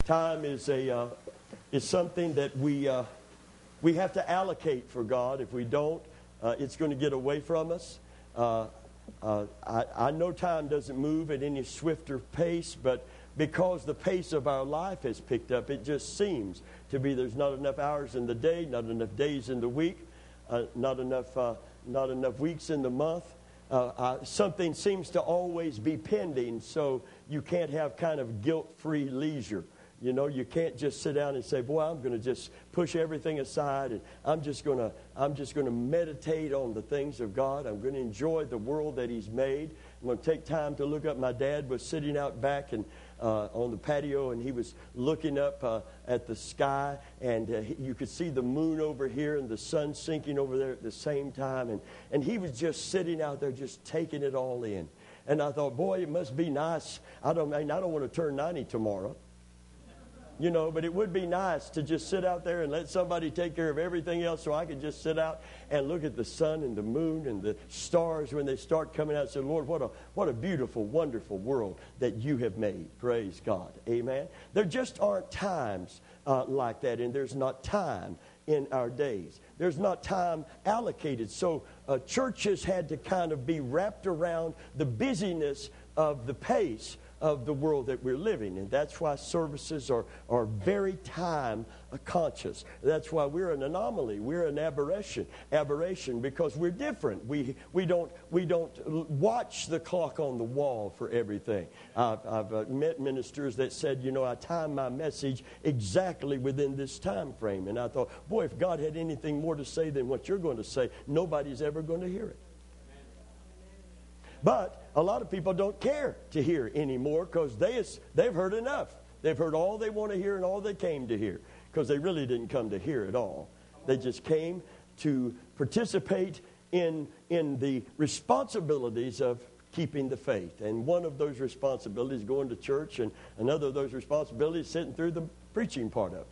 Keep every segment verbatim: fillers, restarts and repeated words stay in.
Time is a uh, is something that we uh, we have to allocate for God. If we don't, uh, it's going to get away from us. Uh, uh, I, I know time doesn't move at any swifter pace, but because the pace of our life has picked up, it just seems to be there's not enough hours in the day, not enough days in the week, uh, not enough uh, not enough weeks in the month. Uh, uh, something seems to always be pending, so you can't have kind of guilt-free leisure. You know, you can't just sit down and say, "Boy, I'm going to just push everything aside, and I'm just going to I'm just going to meditate on the things of God. I'm going to enjoy the world that He's made. I'm going to take time to look up." My dad was sitting out back and uh, on the patio, and he was looking up uh, at the sky, and uh, you could see the moon over here and the sun sinking over there at the same time, and and he was just sitting out there, just taking it all in. And I thought, boy, it must be nice. I don't I mean, I don't want to turn ninety tomorrow. You know, but it would be nice to just sit out there and let somebody take care of everything else so I could just sit out and look at the sun and the moon and the stars when they start coming out and say, "Lord, what a what a beautiful, wonderful world that you have made." Praise God. Amen. There just aren't times uh, like that, and there's not time in our days. There's not time allocated. So uh, churches had to kind of be wrapped around the busyness of the pace of the world that we're living in. That's why services are, are very time conscious. That's why we're an anomaly. We're an aberration. Aberration because we're different. We we don't we don't watch the clock on the wall for everything. I've, I've uh, met ministers that said, you know, I time my message exactly within this time frame. And I thought, boy, if God had anything more to say than what you're going to say, nobody's ever going to hear it. But a lot of people don't care to hear anymore because they, they've heard enough. They've heard all they want to hear and all they came to hear because they really didn't come to hear at all. They just came to participate in, in the responsibilities of keeping the faith. And one of those responsibilities is going to church, and another of those responsibilities is sitting through the preaching part of it.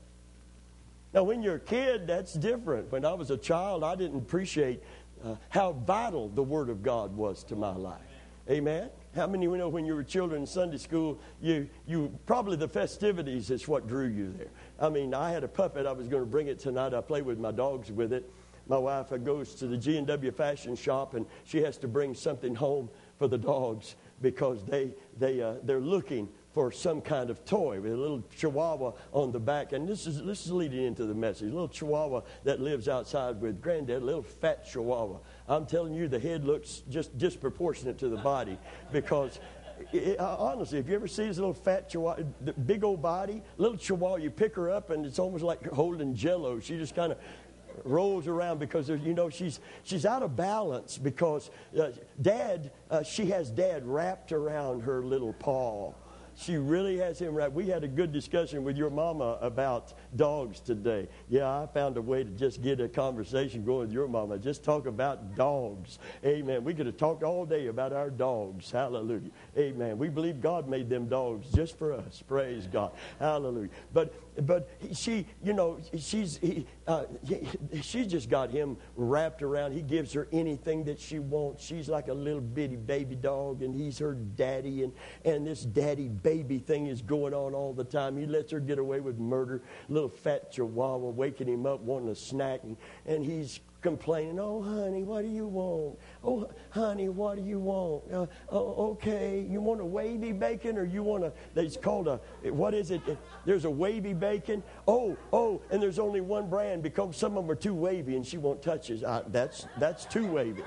Now, when you're a kid, that's different. When I was a child, I didn't appreciate Uh, how vital the Word of God was to my life. Amen? How many of you know when you were children in Sunday school, you, you probably the festivities is what drew you there. I mean, I had a puppet. I was going to bring it tonight. I play with my dogs with it. My wife uh, goes to the G and W fashion shop, and she has to bring something home for the dogs because they, they, uh, they're looking for some kind of toy with a little chihuahua on the back. And this is this is leading into the message. A little chihuahua that lives outside with Granddad, a little fat chihuahua. I'm telling you, the head looks just disproportionate to the body because, it, uh, honestly, if you ever see this little fat chihuahua, the big old body, little chihuahua, you pick her up and it's almost like holding Jell-O. She just kind of rolls around because, you know, she's she's out of balance because uh, Dad, uh, she has Dad wrapped around her little paw. She really has him right. We had a good discussion with your mama about dogs today. Yeah, I found a way to just get a conversation going with your mama. Just talk about dogs. Amen. We could have talked all day about our dogs. Hallelujah. Amen. We believe God made them dogs just for us. Praise God. Hallelujah. But but she, you know, she's he, uh, he, she's just got him wrapped around. He gives her anything that she wants. She's like a little bitty baby dog, and he's her daddy, and and this daddy baby thing is going on all the time. He lets her get away with murder. Little fat chihuahua waking him up wanting a snack, and, and he's complaining, "Oh, honey, what do you want? Oh, honey, what do you want? Uh, oh, okay, you want a wavy bacon or you want a," it's called a, what is it? There's a wavy bacon. Oh, oh, and there's only one brand because some of them are too wavy and she won't touch it. Uh, that's, that's too wavy.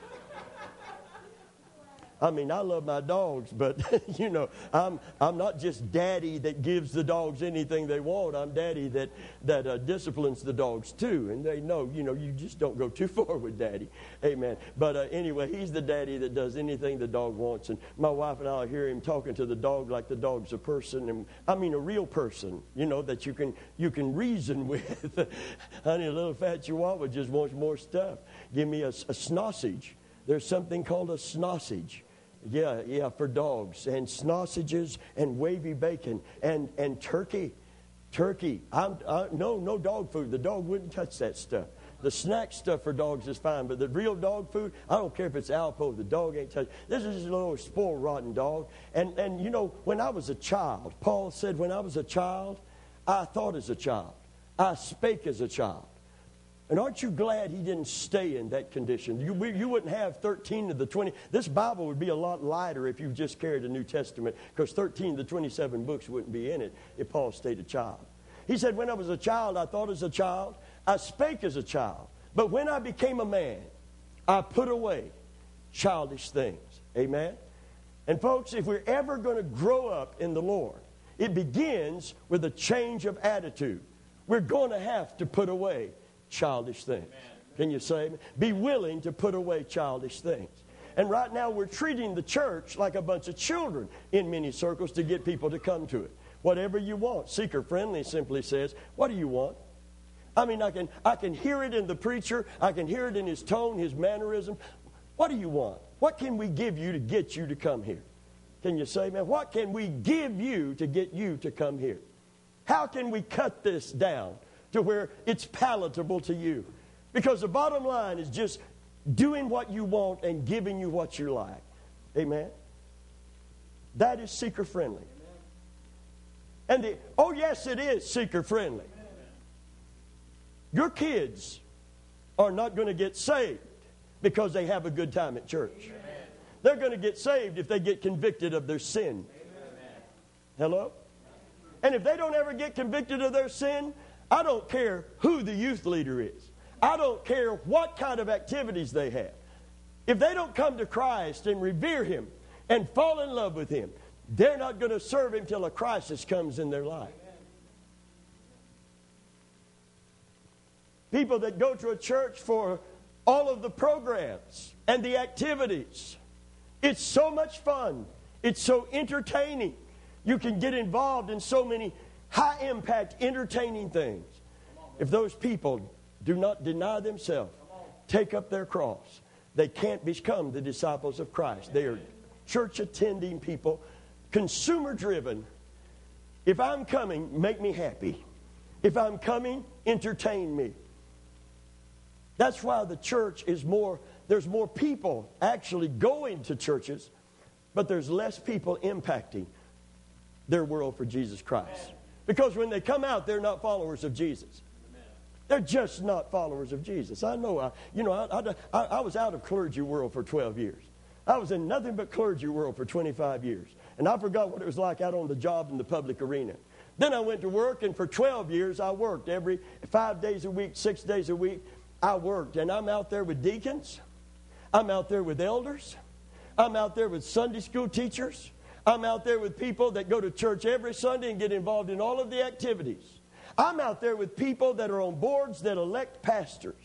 I mean, I love my dogs, but, you know, I'm I'm not just daddy that gives the dogs anything they want. I'm daddy that, that uh, disciplines the dogs, too. And they know, you know, you just don't go too far with daddy. Amen. But uh, anyway, he's the daddy that does anything the dog wants. And my wife and I hear him talking to the dog like the dog's a person. And I mean, a real person, you know, that you can you can reason with. Honey, a little fat chihuahua just wants more stuff. Give me a, a sausage. There's something called a sausage. Yeah, yeah, for dogs. And sausages and wavy bacon and, and turkey. Turkey. I'm, I, no, no dog food. The dog wouldn't touch that stuff. The snack stuff for dogs is fine, but the real dog food, I don't care if it's Alpo, the dog ain't touching. This is just a little spoiled, rotten dog. And, and you know, when I was a child, Paul said, when I was a child, I thought as a child. I spake as a child. And aren't you glad he didn't stay in that condition? You, we, you wouldn't have thirteen of the twenty. This Bible would be a lot lighter if you just carried a New Testament, because thirteen of the twenty-seven books wouldn't be in it if Paul stayed a child. He said, when I was a child, I thought as a child. I spake as a child. But when I became a man, I put away childish things. Amen? And folks, if we're ever going to grow up in the Lord, it begins with a change of attitude. We're going to have to put away childish things. Amen. Can you say amen? Be willing to put away childish things. And right now we're treating the church like a bunch of children in many circles to get people to come to it. Whatever you want. Seeker Friendly simply says, what do you want? I mean, I can, I can hear it in the preacher. I can hear it in his tone, his mannerism. What do you want? What can we give you to get you to come here? Can you say, man, what can we give you to get you to come here? How can we cut this down to where it's palatable to you? Because the bottom line is just doing what you want and giving you what you like. Amen? That is seeker friendly. And the, oh yes, it is seeker friendly. Your kids are not going to get saved because they have a good time at church. Amen. They're going to get saved if they get convicted of their sin. Amen. Hello? And if they don't ever get convicted of their sin, I don't care who the youth leader is. I don't care what kind of activities they have. If they don't come to Christ and revere Him and fall in love with Him, they're not going to serve Him till a crisis comes in their life. People that go to a church for all of the programs and the activities. It's so much fun. It's so entertaining. You can get involved in so many high-impact, entertaining things. If those people do not deny themselves, take up their cross, they can't become the disciples of Christ. They are church-attending people, consumer-driven. If I'm coming, make me happy. If I'm coming, entertain me. That's why the church is more, there's more people actually going to churches, but there's less people impacting their world for Jesus Christ. Because when they come out, they're not followers of Jesus. They're just not followers of Jesus. I know, I, you know, I, I, I was out of clergy world for twelve years. I was in nothing but clergy world for twenty-five years. And I forgot what it was like out on the job in the public arena. Then I went to work, and for twelve years I worked every five days a week, six days a week. I worked, and I'm out there with deacons. I'm out there with elders. I'm out there with Sunday school teachers. I'm out there with people that go to church every Sunday and get involved in all of the activities. I'm out there with people that are on boards that elect pastors.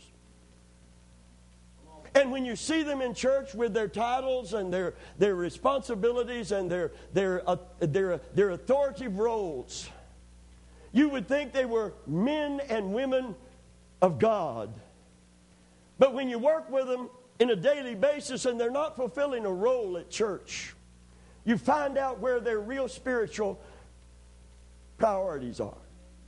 And when you see them in church with their titles and their, their responsibilities and their, their, uh, their, their authoritative roles, you would think they were men and women of God. But when you work with them in a daily basis and they're not fulfilling a role at church, you find out where their real spiritual priorities are.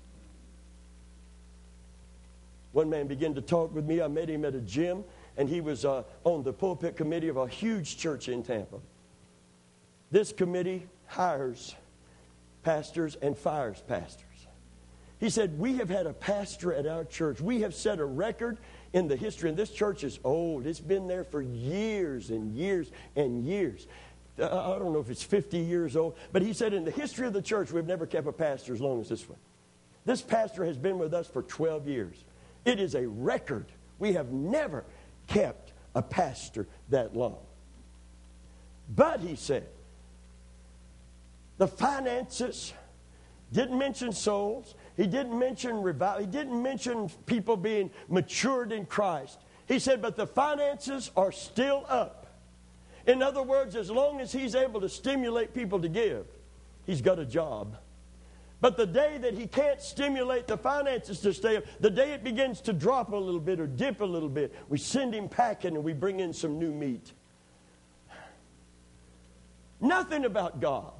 One man began to talk with me. I met him at a gym, and he was uh, on the pulpit committee of a huge church in Tampa. This committee hires pastors and fires pastors. He said, we have had a pastor at our church. We have set a record in the history, and this church is old. It's been there for years and years and years. I don't know if it's fifty years old, but he said in the history of the church, we've never kept a pastor as long as this one. This pastor has been with us for twelve years. It is a record. We have never kept a pastor that long. But, he said, the finances, didn't mention souls. He didn't mention revival. He didn't mention people being matured in Christ. He said, but the finances are still up. In other words, as long as he's able to stimulate people to give, he's got a job. But the day that he can't stimulate the finances to stay up, the day it begins to drop a little bit or dip a little bit, we send him packing and we bring in some new meat. Nothing about God.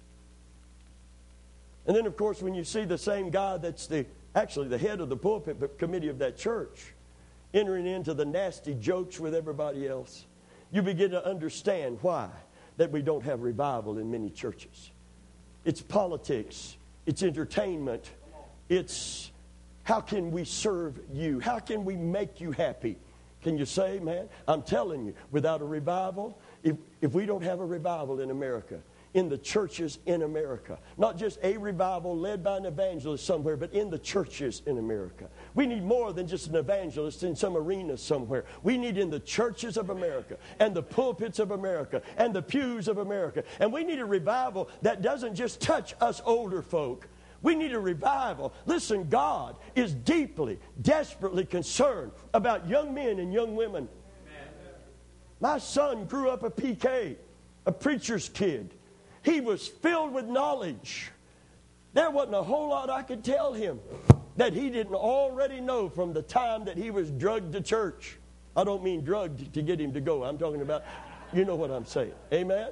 And then, of course, when you see the same guy that's the actually the head of the pulpit committee of that church entering into the nasty jokes with everybody else, you begin to understand why that we don't have revival in many churches. It's politics. It's entertainment. It's how can we serve you? How can we make you happy? Can you say, man? I'm telling you, without a revival, if, if we don't have a revival in America, in the churches in America, not just a revival led by an evangelist somewhere, but in the churches in America. We need more than just an evangelist in some arena somewhere. We need in the churches of America and the pulpits of America and the pews of America. And we need a revival that doesn't just touch us older folk. We need a revival. Listen, God is deeply, desperately concerned about young men and young women. Amen. My son grew up a P K, a preacher's kid. He was filled with knowledge. There wasn't a whole lot I could tell him that he didn't already know from the time that he was drugged to church. I don't mean drugged to get him to go. I'm talking about, you know what I'm saying. Amen?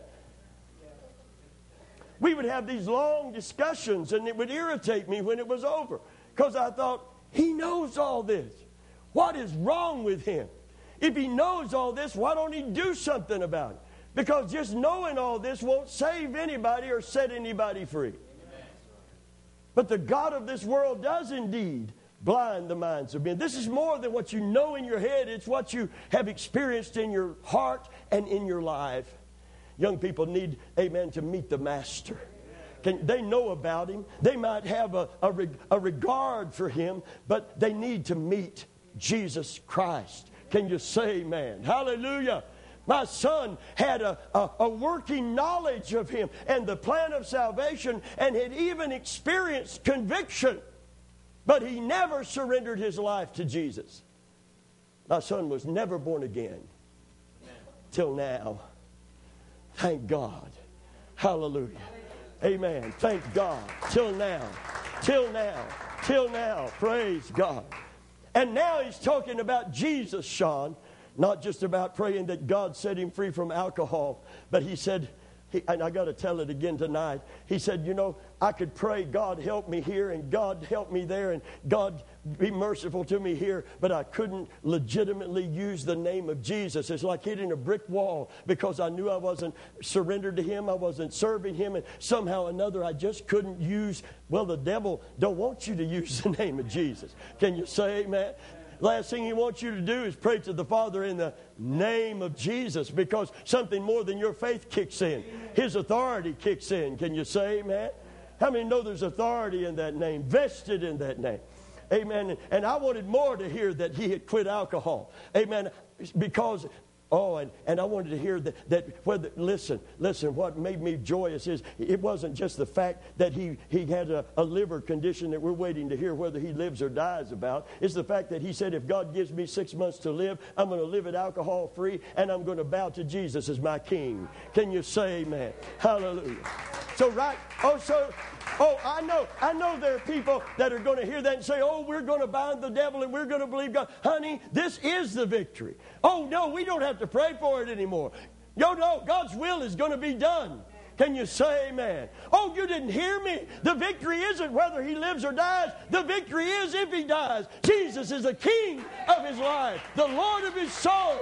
We would have these long discussions, and it would irritate me when it was over, because I thought, he knows all this. What is wrong with him? If he knows all this, why don't he do something about it? Because just knowing all this won't save anybody or set anybody free. But the God of this world does indeed blind the minds of men. This is more than what you know in your head. It's what you have experienced in your heart and in your life. Young people need, amen, to meet the Master. Can, they know about Him. They might have a, a, a regard for Him, but they need to meet Jesus Christ. Can you say amen? Hallelujah. My son had a, a, a working knowledge of Him and the plan of salvation, and had even experienced conviction. But he never surrendered his life to Jesus. My son was never born again till now. Thank God. Hallelujah. Amen. Thank God. Till now. Till now. Till now. Praise God. And now he's talking about Jesus, Sean. Not just about praying that God set him free from alcohol. But he said, he, and I got to tell it again tonight. He said, you know, I could pray, God help me here, and God help me there, and God be merciful to me here, but I couldn't legitimately use the name of Jesus. It's like hitting a brick wall, because I knew I wasn't surrendered to Him, I wasn't serving Him, and somehow or another I just couldn't use. Well, the devil don't want you to use the name of Jesus. Can you say amen? Last thing he wants you to do is pray to the Father in the name of Jesus, because something more than your faith kicks in. His authority kicks in. Can you say amen? How many know there's authority in that name, vested in that name? Amen. And I wanted more to hear that he had quit alcohol. Amen. Because, oh, and, and I wanted to hear that, that whether, listen, listen, what made me joyous is it wasn't just the fact that he, he had a, a liver condition that we're waiting to hear whether he lives or dies about. It's the fact that he said, if God gives me six months to live, I'm going to live it alcohol free, and I'm going to bow to Jesus as my King. Can you say amen? Hallelujah. So right, oh, so, oh, I know, I know there are people that are going to hear that and say, oh, we're going to bind the devil and we're going to believe God. Honey, this is the victory. Oh, no, we don't have to pray for it anymore. No, no, God's will is going to be done. Can you say amen? Oh, you didn't hear me. The victory isn't whether he lives or dies. The victory is if he dies. Jesus is the King of his life, the Lord of his soul.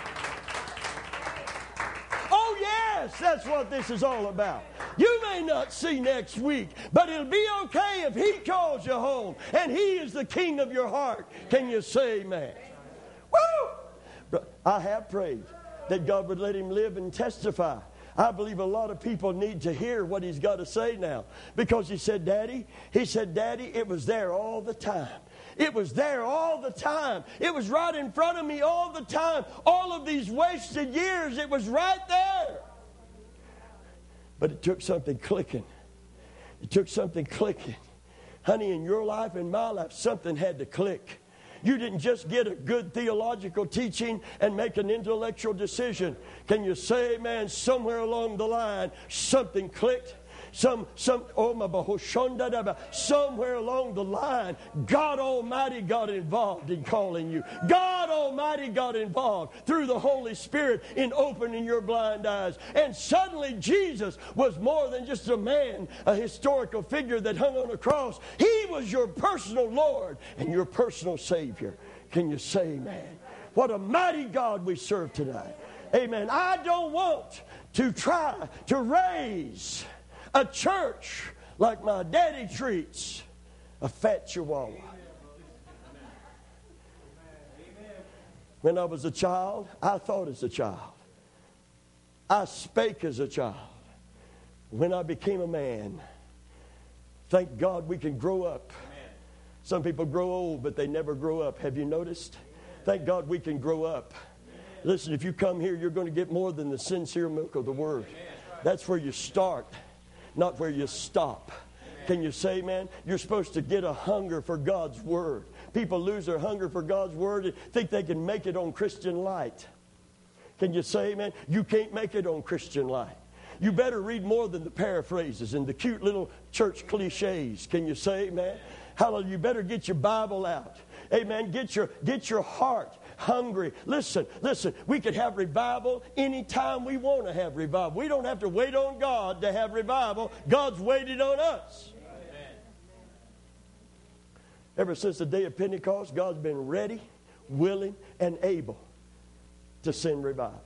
Oh, yes, that's what this is all about. You may not see next week, but it'll be okay if he calls you home and he is the King of your heart. Can you say amen? Woo! I have prayed that God would let him live and testify. I believe a lot of people need to hear what he's got to say now. Because he said, Daddy, he said, Daddy, it was there all the time. It was there all the time. It was right in front of me all the time. All of these wasted years, it was right there. But it took something clicking. It took something clicking. Honey, in your life and my life, something had to click. You didn't just get a good theological teaching and make an intellectual decision. Can you say, man, somewhere along the line, something clicked? Some, some, oh my, somewhere along the line, God Almighty got involved in calling you. God Almighty got involved through the Holy Spirit in opening your blind eyes. And suddenly Jesus was more than just a man, a historical figure that hung on a cross. He was your personal Lord and your personal Savior. Can you say amen? What a mighty God we serve tonight. Amen. I don't want to try to raise a church like my daddy treats a fat chihuahua. When I was a child, I thought as a child. I spake as a child. When I became a man, thank God we can grow up. Some people grow old, but they never grow up. Have you noticed? Thank God we can grow up. Listen, if you come here, you're going to get more than the sincere milk of the Word. That's where you start, not where you stop. Can you say, man, you're supposed to get a hunger for God's Word. People lose their hunger for God's Word and think they can make it on Christian Light. Can you say, man, you can't make it on Christian Light. You better read more than the paraphrases and the cute little church cliches. Can you say, man? Hallelujah. You better get your Bible out. Amen. Get your, get your heart hungry. Listen, listen. We could have revival anytime we want to have revival. We don't have to wait on God to have revival. God's waited on us. Ever since the day of Pentecost, God's been ready, willing, and able to send revival.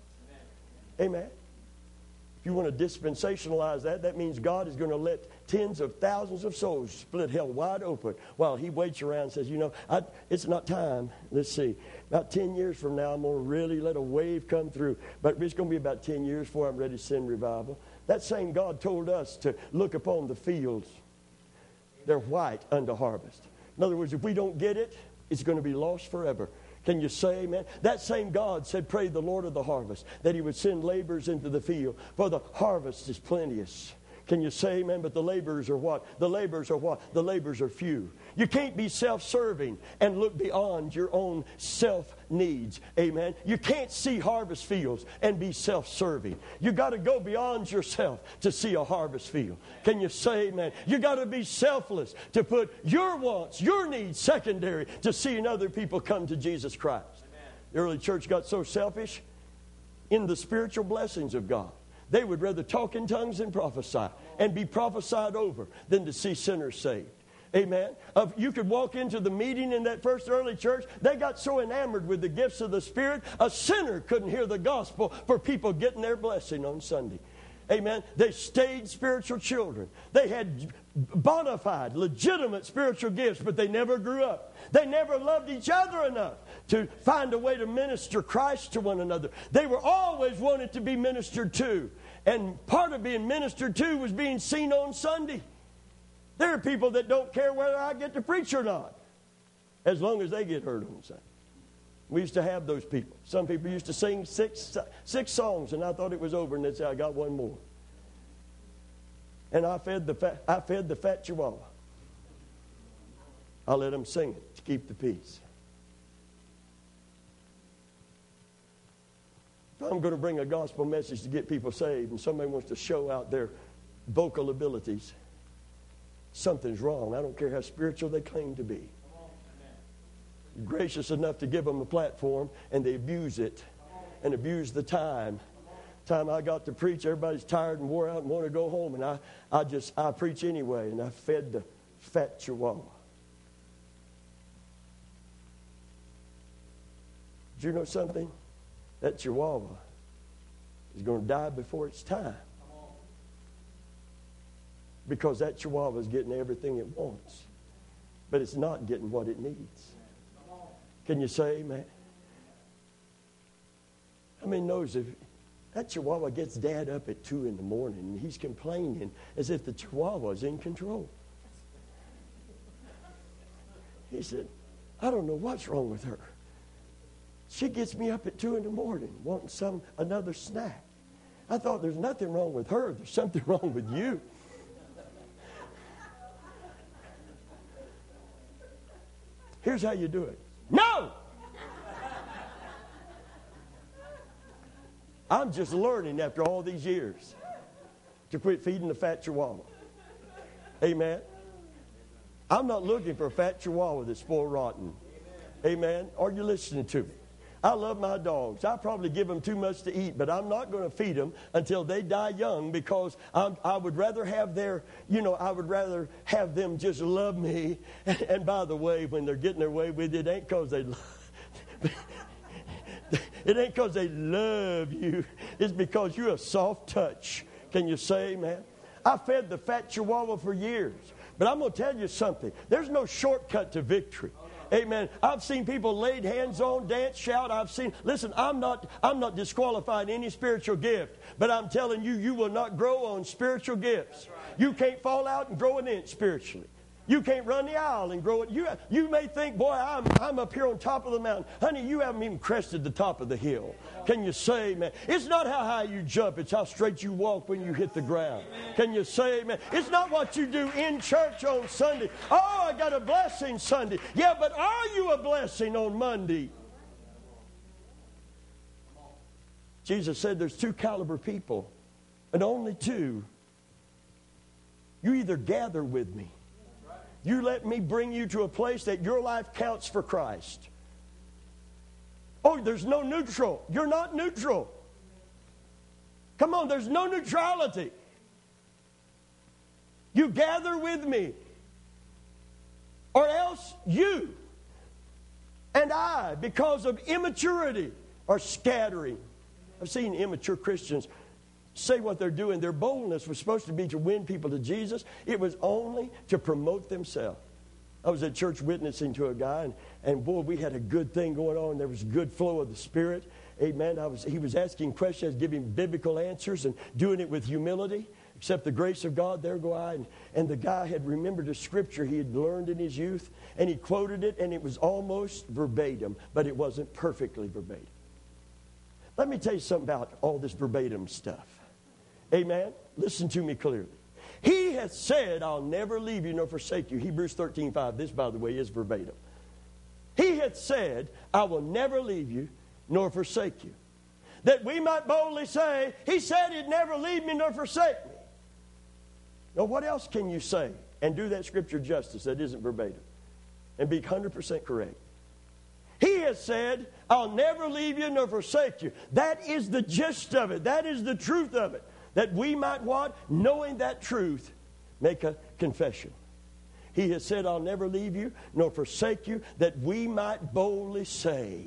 Amen. If you want to dispensationalize that, that means God is going to let tens of thousands of souls split hell wide open while He waits around and says, you know, I, it's not time. Let's see. About ten years from now, I'm going to really let a wave come through. But it's going to be about ten years before I'm ready to send revival. That same God told us to look upon the fields. They're white unto harvest. In other words, if we don't get it, it's going to be lost forever. Can you say amen? That same God said, pray the Lord of the harvest, that He would send laborers into the field, for the harvest is plenteous. Can you say amen? But the laborers are what? The laborers are what? The laborers are few. You can't be self-serving and look beyond your own self-needs. Amen? You can't see harvest fields and be self-serving. You got to go beyond yourself to see a harvest field. Can you say amen? You got to be selfless to put your wants, your needs secondary to seeing other people come to Jesus Christ. Amen. The early church got so selfish in the spiritual blessings of God. They would rather talk in tongues than prophesy and be prophesied over than to see sinners saved. Amen. Uh, you could walk into the meeting in that first early church. They got so enamored with the gifts of the Spirit, a sinner couldn't hear the gospel for people getting their blessing on Sunday. Amen. They stayed spiritual children. They had bona fide, legitimate spiritual gifts, but they never grew up. They never loved each other enough to find a way to minister Christ to one another. They were always wanted to be ministered to. And part of being ministered to was being seen on Sunday. There are people that don't care whether I get to preach or not, as long as they get heard on Sunday. We used to have those people. Some people used to sing six, six songs, and I thought it was over, and they'd say, I got one more. And I fed the fat, I fed the fat chihuahua. I let them sing it to keep the peace. If I'm going to bring a gospel message to get people saved, and somebody wants to show out their vocal abilities, something's wrong. I don't care how spiritual they claim to be. You're gracious enough to give them a platform, and they abuse it and abuse the time. Time I got to preach, everybody's tired and wore out and want to go home, and I, I just, I preach anyway, and I fed the fat chihuahua. Did you know something? That chihuahua is going to die before its time. Because that chihuahua is getting everything it wants. But it's not getting what it needs. Can you say amen? How many knows if that chihuahua gets dad up at two in the morning and he's complaining as if the chihuahua is in control? He said, I don't know what's wrong with her. She gets me up at two in the morning wanting some another snack. I thought there's nothing wrong with her. There's something wrong with you. Here's how you do it. No! I'm just learning after all these years to quit feeding the fat chihuahua. Amen. I'm not looking for a fat chihuahua that's spoiled rotten. Amen. Are you listening to me? I love my dogs. I probably give them too much to eat, but I'm not going to feed them until they die young, because I'm, I would rather have their, you know, I would rather have them just love me. And, and by the way, when they're getting their way with you, it ain't because they love it ain't because they love you. It's because you're a soft touch. Can you say amen? I fed the fat chihuahua for years. But I'm going to tell you something. There's no shortcut to victory. Amen. I've seen people laid hands on, dance, shout. I've seen, listen, I'm not, I'm not disqualifying any spiritual gift. But I'm telling you, you will not grow on spiritual gifts. You can't fall out and grow an inch spiritually. You can't run the aisle and grow it. You, you may think, boy, I'm, I'm up here on top of the mountain. Honey, you haven't even crested the top of the hill. Can you say amen? It's not how high you jump. It's how straight you walk when you hit the ground. Can you say amen? It's not what you do in church on Sunday. Oh, I got a blessing Sunday. Yeah, but are you a blessing on Monday? Jesus said there's two caliber people, and only two. You either gather with me. You let me bring you to a place that your life counts for Christ. Oh, there's no neutral. You're not neutral. Come on, there's no neutrality. You gather with me. Or else you and I, because of immaturity, are scattering. I've seen immature Christians say what they're doing. Their boldness was supposed to be to win people to Jesus. It was only to promote themselves. I was at church witnessing to a guy, and, and boy, we had a good thing going on. There was a good flow of the Spirit. Amen. I was, he was asking questions, giving biblical answers, and doing it with humility. Except the grace of God, there go I. And, and the guy had remembered a scripture he had learned in his youth, and he quoted it, and it was almost verbatim, but it wasn't perfectly verbatim. Let me tell you something about all this verbatim stuff. Amen? Listen to me clearly. He has said, I'll never leave you nor forsake you. Hebrews thirteen five. This, by the way, is verbatim. He had said, I will never leave you nor forsake you. That we might boldly say, He said He'd never leave me nor forsake me. Now, what else can you say and do that scripture justice that isn't verbatim and be one hundred percent correct? He has said, I'll never leave you nor forsake you. That is the gist of it. That is the truth of it. That we might what? Knowing that truth, make a confession. He has said, I'll never leave you nor forsake you, that we might boldly say,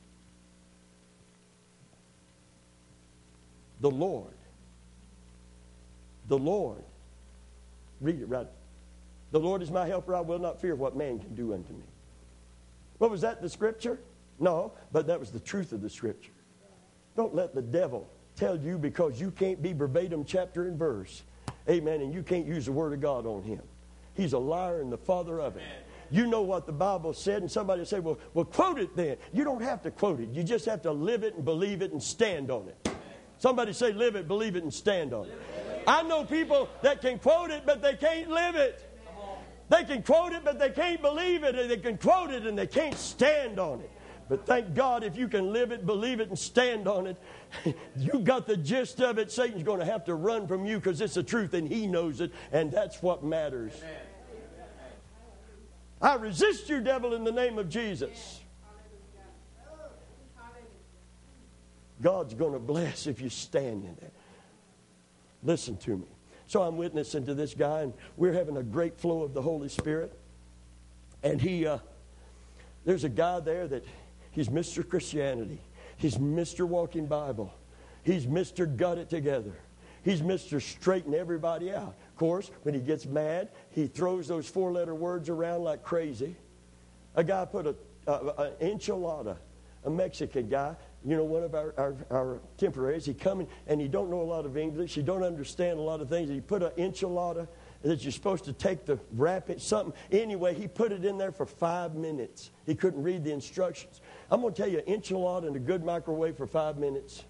the Lord, the Lord, read it right. The Lord is my helper, I will not fear what man can do unto me. What was that, the scripture? No, but that was the truth of the scripture. Don't let the devil tell you because you can't be verbatim chapter and verse. Amen. And you can't use the word of God on him. He's a liar and the father of it. You know what the Bible said, and somebody say, well, well, quote it then. You don't have to quote it. You just have to live it and believe it and stand on it. Somebody say, live it, believe it, and stand on it. I know people that can quote it, but they can't live it. They can quote it, but they can't believe it. And they can quote it, and they can't stand on it. But thank God if you can live it, believe it, and stand on it, you got the gist of it. Satan's going to have to run from you because it's the truth, and he knows it, and that's what matters. Amen. I resist you, devil, in the name of Jesus. God's going to bless if you stand in there. Listen to me. So I'm witnessing to this guy, and we're having a great flow of the Holy Spirit. And he, uh, there's a guy there that he's Mister Christianity. He's Mister Walking Bible. He's Mister Got It Together. He's Mister Straighten everybody out. Of course, when he gets mad, he throws those four-letter words around like crazy. A guy put a, a, an enchilada, a Mexican guy, you know, one of our, our, our temporaries. He come in, and he don't know a lot of English. He don't understand a lot of things. He put an enchilada that you're supposed to take the wrap it, something. Anyway, he put it in there for five minutes. He couldn't read the instructions. I'm going to tell you, enchilada in a good microwave for five minutes.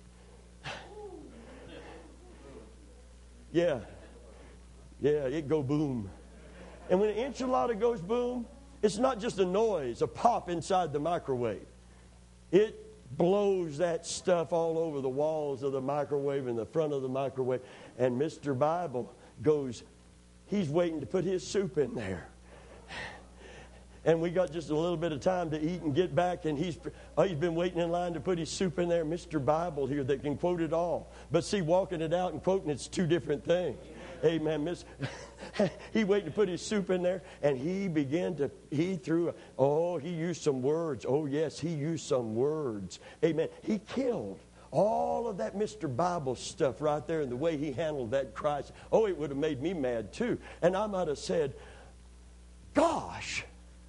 Yeah. Yeah, it go boom. And when an enchilada goes boom, it's not just a noise, a pop inside the microwave. It blows that stuff all over the walls of the microwave and the front of the microwave. And Mister Bible goes, he's waiting to put his soup in there. And we got just a little bit of time to eat and get back, and he's oh, he's been waiting in line to put his soup in there. Mister Bible here that can quote it all. But see, walking it out and quoting it's two different things. Amen. Miss, he waited to put his soup in there, and he began to, he threw, oh, he used some words. Oh, yes, he used some words. Amen. He killed all of that Mister Bible stuff right there, and the way he handled that Christ. Oh, it would have made me mad too. And I might have said, gosh.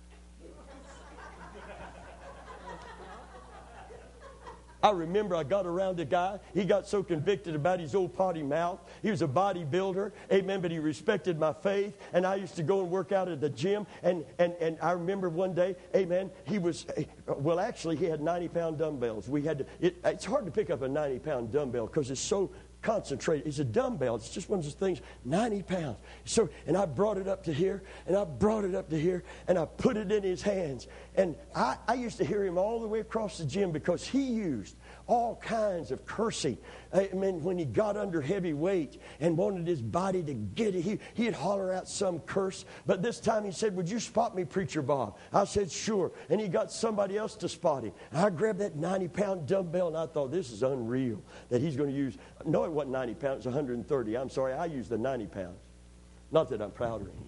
I remember I got around a guy. He got so convicted about his old potty mouth. He was a bodybuilder, amen, but he respected my faith. And I used to go and work out at the gym. And, and, and I remember one day, amen, he was, well, actually, he had ninety-pound dumbbells. We had to, it, it's hard to pick up a ninety-pound dumbbell because it's so concentrated. It's a dumbbell. It's just one of those things, ninety pounds. So, and I brought it up to here, and I brought it up to here, and I put it in his hands. And I, I used to hear him all the way across the gym because he used all kinds of cursing. I mean, when he got under heavy weight and wanted his body to get it, he, he'd holler out some curse. But this time he said, would you spot me, Preacher Bob? I said, sure. And he got somebody else to spot him. And I grabbed that ninety-pound dumbbell, and I thought, this is unreal that he's going to use. No, it wasn't ninety pounds, it was one hundred thirty. I'm sorry, I used the ninety pounds. Not that I'm proud or anything.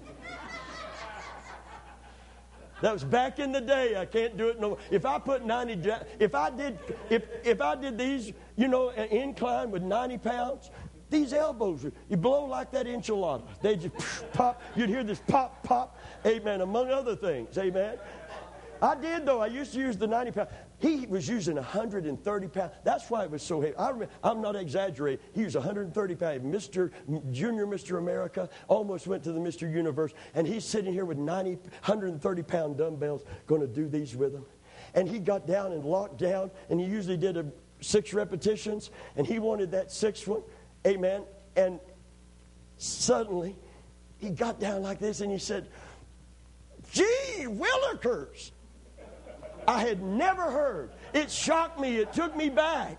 That was back in the day. I can't do it no more. If I put ninety, if I did, if if I did these, you know, an incline with ninety pounds, these elbows, you blow like that enchilada. They just pop. You'd hear this pop, pop. Amen. Among other things. Amen. I did though. I used to use the ninety pound. He was using one hundred thirty pounds. That's why it was so heavy. I remember, I'm not exaggerating. He was one hundred thirty pounds. Mister Junior Mister America almost went to the Mister Universe. And he's sitting here with ninety, one hundred thirty pound dumbbells going to do these with him. And he got down and locked down. And he usually did a, six repetitions. And he wanted that sixth one. Amen. And suddenly he got down like this and he said, gee willikers. I had never heard. It shocked me. It took me back.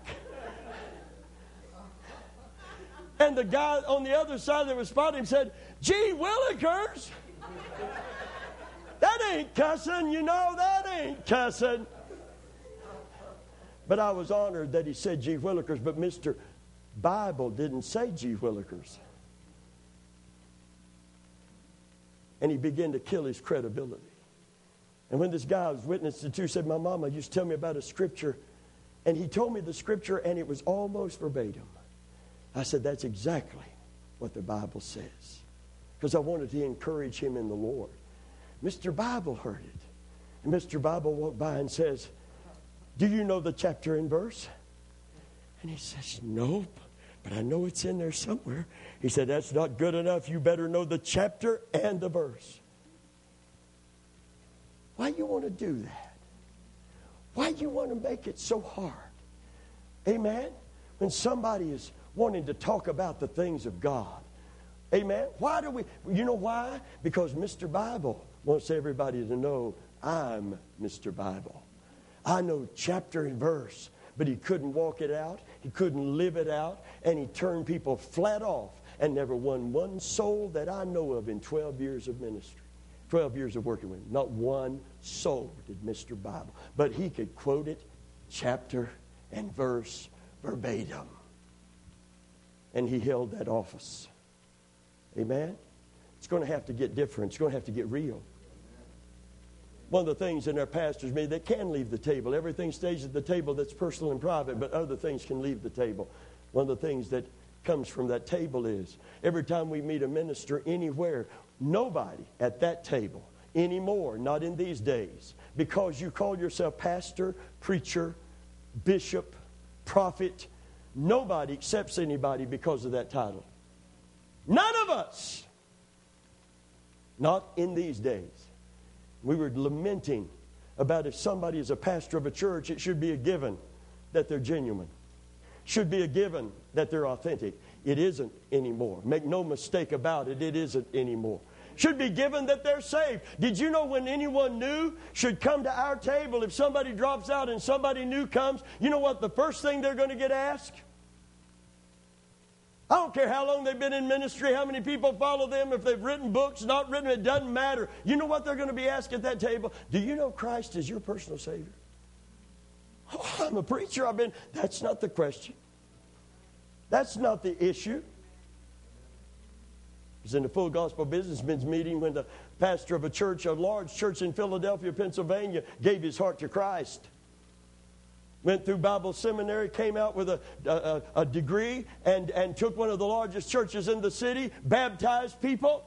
And the guy on the other side that was spotting him said, gee willikers. That ain't cussing, you know, that ain't cussing. But I was honored that he said gee willikers, but Mister Bible didn't say gee willikers. And he began to kill his credibility. And when this guy I was witnessing to said, my mama used to tell me about a scripture, and he told me the scripture, and it was almost verbatim. I said, that's exactly what the Bible says. Because I wanted to encourage him in the Lord. Mister Bible heard it. And Mister Bible walked by and says, do you know the chapter and verse? And he says, nope, but I know it's in there somewhere. He said, that's not good enough. You better know the chapter and the verse. Why you want to do that? Why you want to make it so hard? Amen? When somebody is wanting to talk about the things of God. Amen? Why do we? You know why? Because Mister Bible wants everybody to know I'm Mister Bible. I know chapter and verse, but he couldn't walk it out. He couldn't live it out. And he turned people flat off and never won one soul that I know of in twelve years of ministry. twelve years of working with him. Not one soul did Mister Bible. But he could quote it chapter and verse verbatim. And he held that office. Amen? It's going to have to get different. It's going to have to get real. One of the things in our pastors' meeting, they can leave the table. Everything stays at the table that's personal and private, but other things can leave the table. One of the things that comes from that table is every time we meet a minister anywhere, nobody at that table anymore, not in these days, because you call yourself pastor, preacher, bishop, prophet, nobody accepts anybody because of that title. None of us. Not in these days. We were lamenting about if somebody is a pastor of a church, it should be a given that they're genuine. Should be a given that they're authentic. It isn't anymore. Make no mistake about it, it isn't anymore. Should be given that they're saved. Did you know when anyone new should come to our table, if somebody drops out and somebody new comes, you know what the first thing they're going to get asked? I don't care how long they've been in ministry, how many people follow them, if they've written books, not written, it doesn't matter. You know what they're going to be asked at that table? Do you know Christ is your personal Savior? Oh, I'm a preacher. I've been. That's not the question. That's not the issue. I was in the Full Gospel Businessmen's meeting when the pastor of a church, a large church in Philadelphia, Pennsylvania, gave his heart to Christ. Went through Bible seminary, came out with a, a, a degree, and, and took one of the largest churches in the city, baptized people,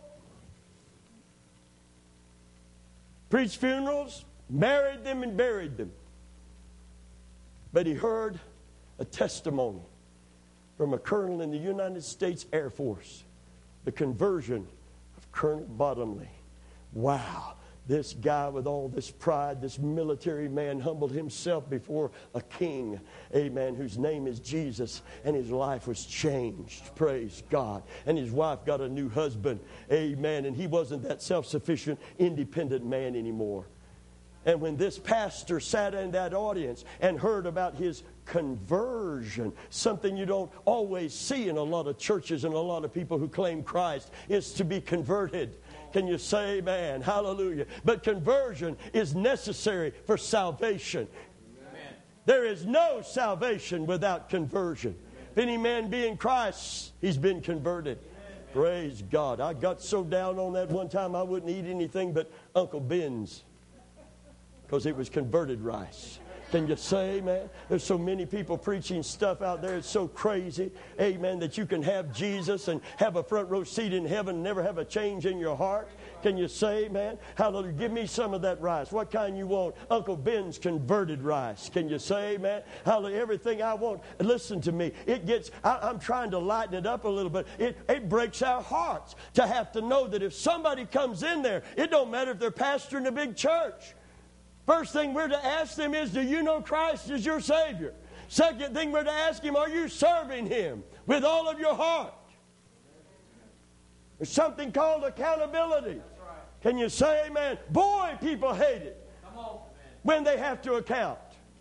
preached funerals, married them and buried them. But he heard a testimony from a colonel in the United States Air Force, the conversion of Colonel Bottomley. Wow. This guy with all this pride, this military man, humbled himself before a king, amen, whose name is Jesus, and his life was changed. Praise God. And his wife got a new husband, amen, and he wasn't that self-sufficient, independent man anymore. And when this pastor sat in that audience and heard about his conversion, something you don't always see in a lot of churches and a lot of people who claim Christ, is to be converted. Can you say amen? Hallelujah. But conversion is necessary for salvation. Amen. There is no salvation without conversion. Amen. If any man be in Christ, he's been converted. Amen. Praise God. I got so down on that one time I wouldn't eat anything but Uncle Ben's because it was converted rice. Can you say amen? There's so many people preaching stuff out there. It's so crazy, amen, that you can have Jesus and have a front row seat in heaven and never have a change in your heart. Can you say amen? Hallelujah. Give me some of that rice. What kind you want? Uncle Ben's converted rice. Can you say amen? Hallelujah. Everything I want. Listen to me. It gets, I, I'm trying to lighten it up a little bit. It, it breaks our hearts to have to know that if somebody comes in there, it don't matter if they're pastoring a big church. First thing we're to ask them is, do you know Christ is your Savior? Second thing we're to ask him, are you serving him with all of your heart? There's something called accountability. Can you say amen? Boy, people hate it when they have to account.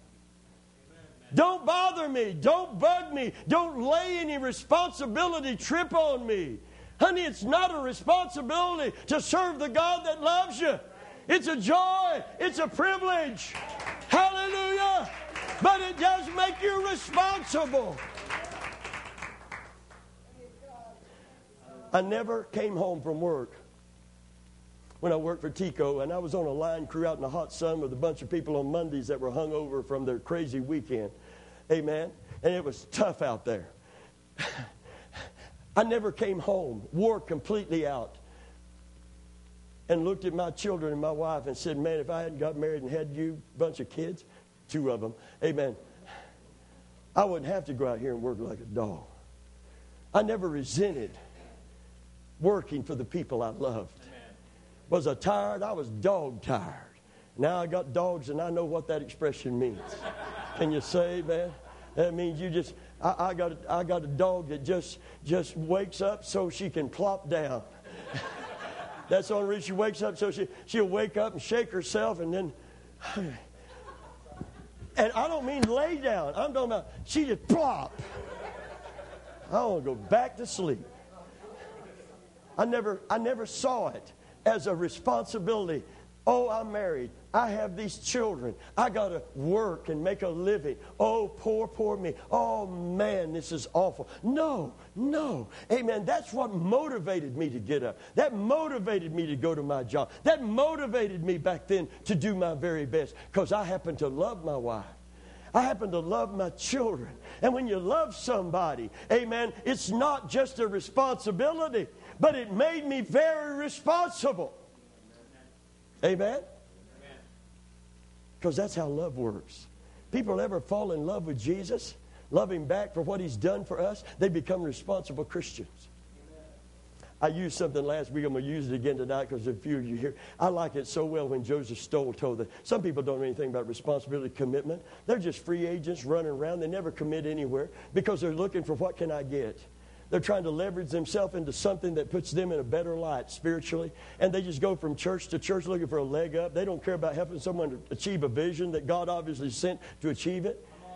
Don't bother me. Don't bug me. Don't lay any responsibility trip on me. Honey, it's not a responsibility to serve the God that loves you. It's a joy. It's a privilege. Hallelujah. But it does make you responsible. I never came home from work when I worked for Tico, and I was on a line crew out in the hot sun with a bunch of people on Mondays that were hungover from their crazy weekend. Amen. And it was tough out there. I never came home, wore completely out, and looked at my children and my wife and said, man, if I hadn't got married and had you, bunch of kids, two of them, amen, I wouldn't have to go out here and work like a dog. I never resented working for the people I loved. Amen. Was I tired? I was dog tired. Now I got dogs and I know what that expression means. Can you say, man? That means you just, I, I, got, a, I got a dog that just, just wakes up so she can plop down. That's the only reason she wakes up, so she, she'll wake up and shake herself and then, and I don't mean lay down. I'm talking about she just plop. I want to go back to sleep. I never, I never saw it as a responsibility. Oh, I'm married. I have these children. I got to work and make a living. Oh, poor, poor me. Oh, man, this is awful. No, no. Amen. That's what motivated me to get up. That motivated me to go to my job. That motivated me back then to do my very best because I happen to love my wife. I happen to love my children. And when you love somebody, amen, it's not just a responsibility, but it made me very responsible. Amen? Because that's how love works. People ever fall in love with Jesus, love him back for what he's done for us, they become responsible Christians. I used something last week. I'm going to use it again tonight because a few of you here. I like it so well when Joseph Stoll told that some people don't know anything about responsibility, commitment. They're just free agents running around. They never commit anywhere because they're looking for what can I get. They're trying to leverage themselves into something that puts them in a better light spiritually. And they just go from church to church looking for a leg up. They don't care about helping someone to achieve a vision that God obviously sent to achieve it.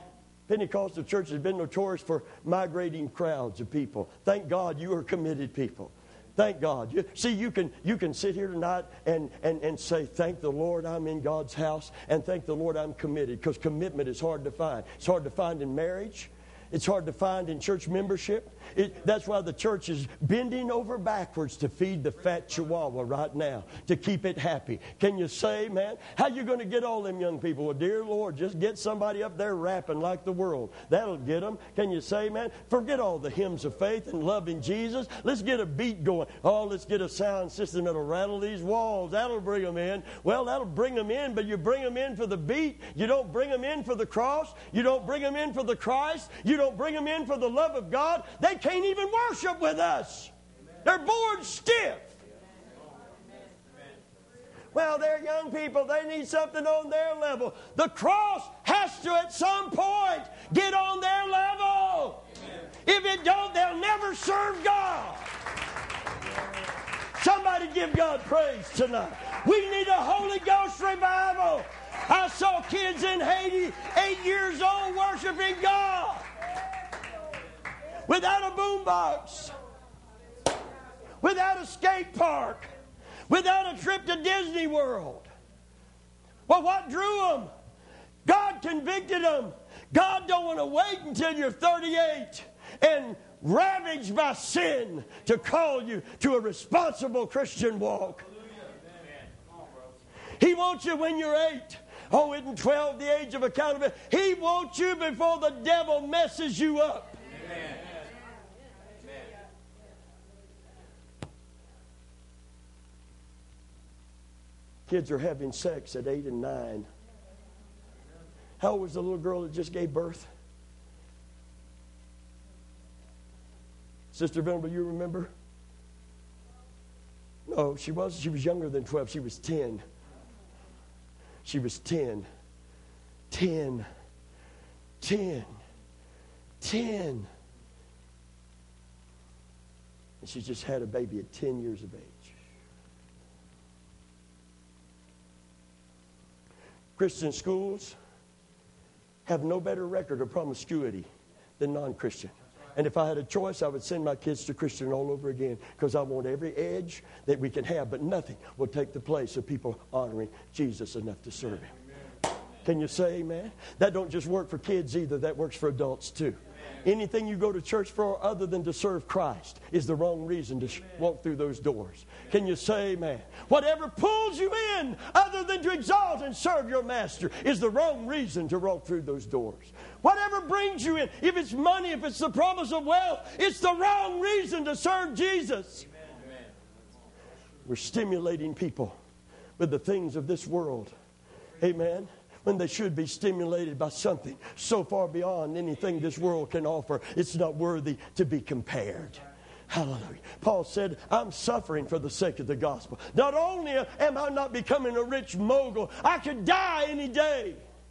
Pentecostal church has been notorious for migrating crowds of people. Thank God you are committed people. Thank God. You, see, you can you can sit here tonight and, and, and say, thank the Lord I'm in God's house, and thank the Lord I'm committed, because commitment is hard to find. It's hard to find in marriage. It's hard to find in church membership. It, that's why the church is bending over backwards to feed the fat chihuahua right now, to keep it happy. Can you say, man, how you going to get all them young people? Well, dear Lord, just get somebody up there rapping like the world. That'll get them. Can you say, man, forget all the hymns of faith and loving Jesus. Let's get a beat going. Oh, let's get a sound system that'll rattle these walls. That'll bring them in. Well, that'll bring them in, but you bring them in for the beat. You don't bring them in for the cross. You don't bring them in for the Christ. You don't bring them in for the love of God. They can't even worship with us. They're bored stiff. Well, they're young people. They need something on their level. The cross has to, at some point, get on their level. If it don't, they'll never serve God. Somebody give God praise tonight. We need a Holy Ghost revival. I saw kids in Haiti, eight years old, worshiping God without a boombox, without a skate park, without a trip to Disney World. Well, what drew them? God convicted them. God don't want to wait until you're thirty-eight and ravaged by sin to call you to a responsible Christian walk. He wants you when you're eight. Oh, isn't twelve the age of accountability? He wants you before the devil messes you up. Amen. Kids are having sex at eight and nine. How old was the little girl that just gave birth? Sister Venable, you remember? No, she was. She was younger than twelve. She was ten. She was ten. Ten. Ten. Ten. And she just had a baby at ten years of age. Christian schools have no better record of promiscuity than non-Christian. And if I had a choice, I would send my kids to Christian all over again, because I want every edge that we can have, but nothing will take the place of people honoring Jesus enough to serve Him. Amen. Can you say amen? That don't just work for kids either. That works for adults too. Anything you go to church for other than to serve Christ is the wrong reason to sh- walk through those doors. Can you say amen? Whatever pulls you in other than to exalt and serve your master is the wrong reason to walk through those doors. Whatever brings you in, if it's money, if it's the promise of wealth, it's the wrong reason to serve Jesus. Amen. We're stimulating people with the things of this world. Amen. When they should be stimulated by something so far beyond anything this world can offer, it's not worthy to be compared. Hallelujah. Paul said, I'm suffering for the sake of the gospel. Not only am I not becoming a rich mogul, I could die any day.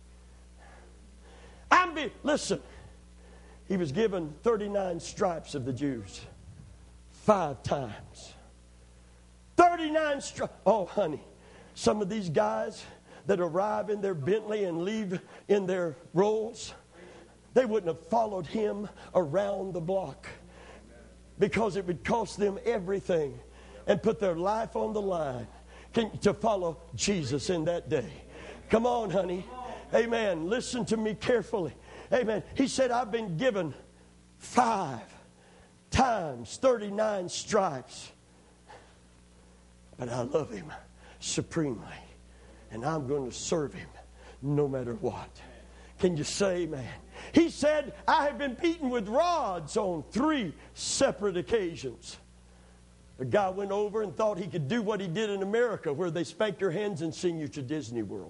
I'm be listen, he was given thirty-nine stripes of the Jews. Five times. thirty-nine stripes. Oh, honey, some of these guys that arrive in their Bentley and leave in their Rolls, they wouldn't have followed him around the block, because it would cost them everything and put their life on the line to follow Jesus in that day. Come on, honey. Amen. Listen to me carefully. Amen. He said, I've been given five times thirty-nine stripes, but I love Him supremely. And I'm going to serve Him no matter what. Can you say amen? He said, I have been beaten with rods on three separate occasions. A guy went over and thought he could do what he did in America, where they spank your hands and send you to Disney World.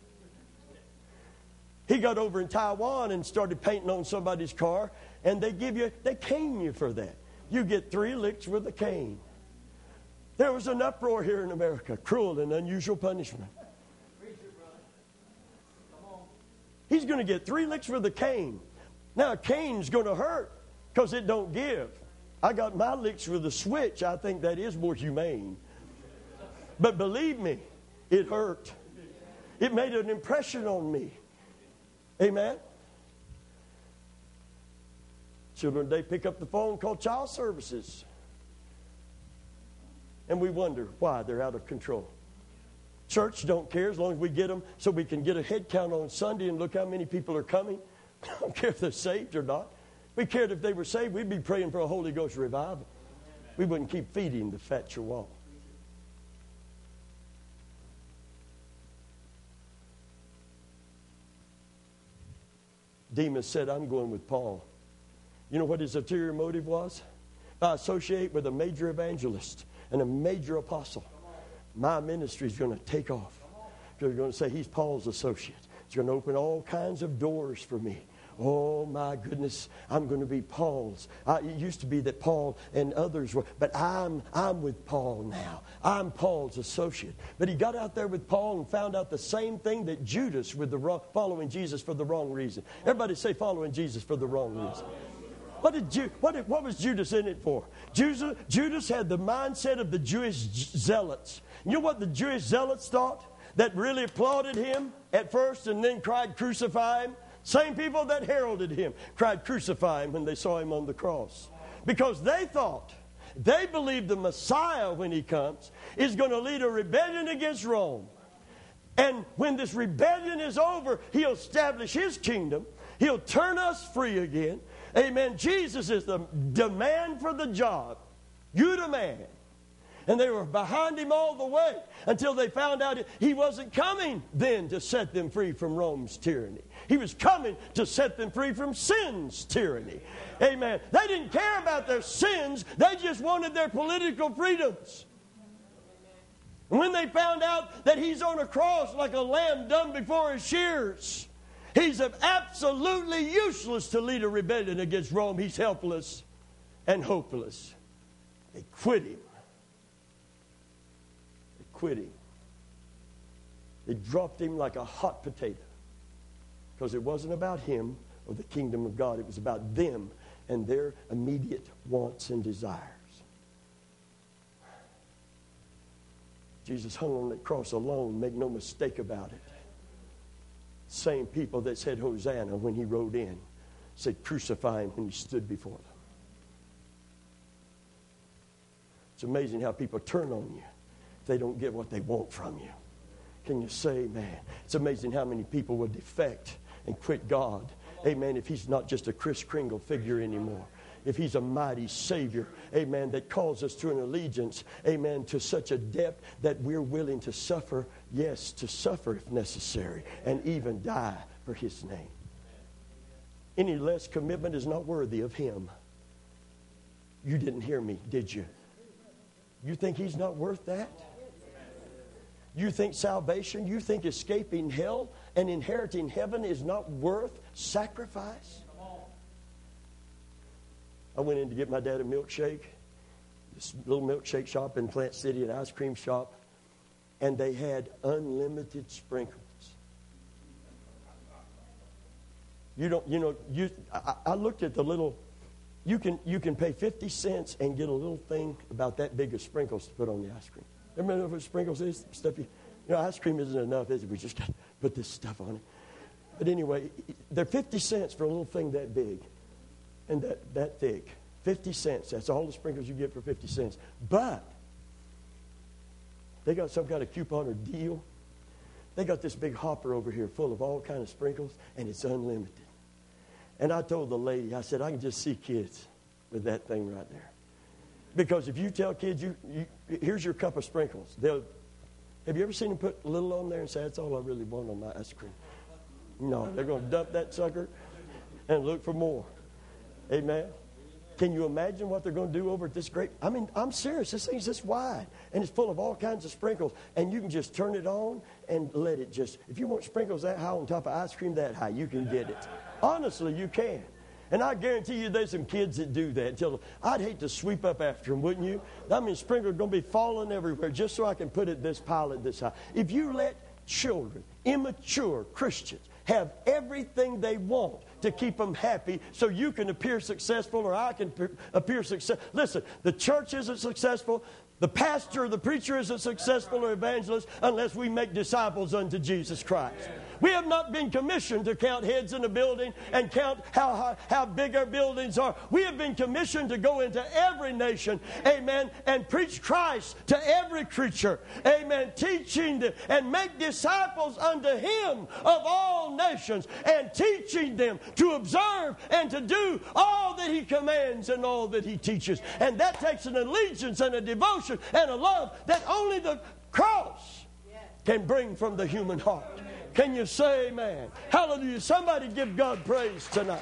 He got over in Taiwan and started painting on somebody's car, and they give you, they cane you for that. You get three licks with a cane. There was an uproar here in America, cruel and unusual punishment. He's going to get three licks with a cane. Now, a cane's going to hurt because it don't give. I got my licks with a switch. I think that is more humane. But believe me, it hurt. It made an impression on me. Amen? Children today pick up the phone, call child services. And we wonder why they're out of control. Church don't care as long as we get them so we can get a head count on Sunday and look how many people are coming. I don't care if they're saved or not. If we cared if they were saved, we'd be praying for a Holy Ghost revival. We wouldn't keep feeding the fat chihuahua. Demas said, I'm going with Paul. You know what his ulterior motive was? If I associate with a major evangelist and a major apostle, my ministry is going to take off. They're going to say he's Paul's associate. It's going to open all kinds of doors for me. Oh, my goodness, I'm going to be Paul's. I, it used to be that Paul and others were, but I'm, I'm with Paul now. I'm Paul's associate. But he got out there with Paul and found out the same thing that Judas with the wrong, following Jesus for the wrong reason. Everybody say following Jesus for the wrong reason. What did Ju- what, did, what was Judas in it for? Judas, Judas had the mindset of the Jewish zealots. You know what the Jewish zealots thought? That really applauded him at first and then cried, crucify him. Same people that heralded him cried, crucify him when they saw him on the cross. Because they thought, they believed the Messiah, when he comes, is going to lead a rebellion against Rome. And when this rebellion is over, he'll establish his kingdom. He'll turn us free again. Amen. Jesus is the demand for the job. You demand. And they were behind him all the way until they found out he wasn't coming then to set them free from Rome's tyranny. He was coming to set them free from sin's tyranny. Amen. They didn't care about their sins. They just wanted their political freedoms. And when they found out that he's on a cross like a lamb dumb before his shears, he's absolutely useless to lead a rebellion against Rome. He's helpless and hopeless. They quit him. They quit him. They dropped him like a hot potato. Because it wasn't about him or the kingdom of God. It was about them and their immediate wants and desires. Jesus hung on that cross alone. Make no mistake about it. Same people that said Hosanna when he rode in said crucify him when he stood before them. It's amazing how people turn on you if they don't get what they want from you. Can you say, man? It's amazing how many people will defect and quit God. Amen. If he's not just a Kris Kringle figure anymore. If he's a mighty Savior, amen, that calls us to an allegiance, amen, to such a depth that we're willing to suffer, yes, to suffer if necessary, and even die for his name. Any less commitment is not worthy of him. You didn't hear me, did you? You think he's not worth that? You think salvation, you think escaping hell and inheriting heaven is not worth sacrifice? I went in to get my dad a milkshake, this little milkshake shop in Plant City, an ice cream shop, and they had unlimited sprinkles. You don't, you know, you. I, I looked at the little. You can you can pay fifty cents and get a little thing about that big of sprinkles to put on the ice cream. Remember what sprinkles is? Stuff you, you know, ice cream isn't enough, is it? We just got to put this stuff on it. But anyway, they're fifty cents for a little thing that big and that, that thick. fifty cents. That's all the sprinkles you get for fifty cents. But they got some kind of coupon or deal. They got this big hopper over here full of all kinds of sprinkles, and it's unlimited. And I told the lady, I said, I can just see kids with that thing right there. Because if you tell kids, you, you here's your cup of sprinkles, they'll, have you ever seen them put a little on there and say, that's all I really want on my ice cream? No, they're going to dump that sucker and look for more. Amen. Can you imagine what they're going to do over at this great? I mean, I'm serious. This thing's this wide, and it's full of all kinds of sprinkles, and you can just turn it on and let it just, if you want sprinkles that high on top of ice cream that high, you can get it. Honestly, you can. And I guarantee you there's some kids that do that. Until I'd hate to sweep up after them, wouldn't you? I mean, sprinkles are going to be falling everywhere just so I can put it this pile at this high. If you let children, immature Christians, have everything they want to keep them happy so you can appear successful or I can appear successful. Listen, the church isn't successful. The pastor or the preacher isn't successful or evangelist unless we make disciples unto Jesus Christ. We have not been commissioned to count heads in a building and count how, how, how big our buildings are. We have been commissioned to go into every nation, amen, and preach Christ to every creature, amen, teaching the, and make disciples unto Him of all nations, and teaching them to observe and to do all that He commands and all that He teaches. And that takes an allegiance and a devotion and a love that only the cross can bring from the human heart. Can you say amen? Hallelujah. Somebody give God praise tonight.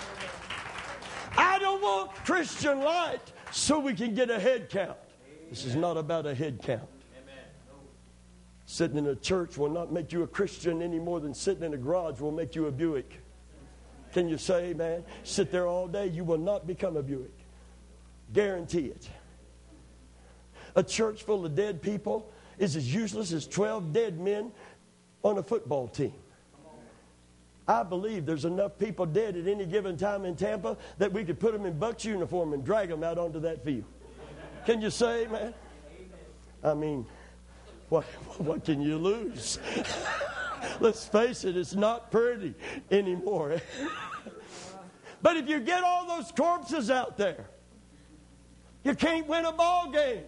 I don't want Christian light so we can get a head count. This is not about a head count. Sitting in a church will not make you a Christian any more than sitting in a garage will make you a Buick. Can you say amen? Sit there all day, you will not become a Buick. Guarantee it. A church full of dead people is as useless as twelve dead men on a football team. I believe there's enough people dead at any given time in Tampa that we could put them in Bucks uniform and drag them out onto that field. Can you say amen? I mean, what, what can you lose? Let's face it, it's not pretty anymore. But if you get all those corpses out there, you can't win a ball game.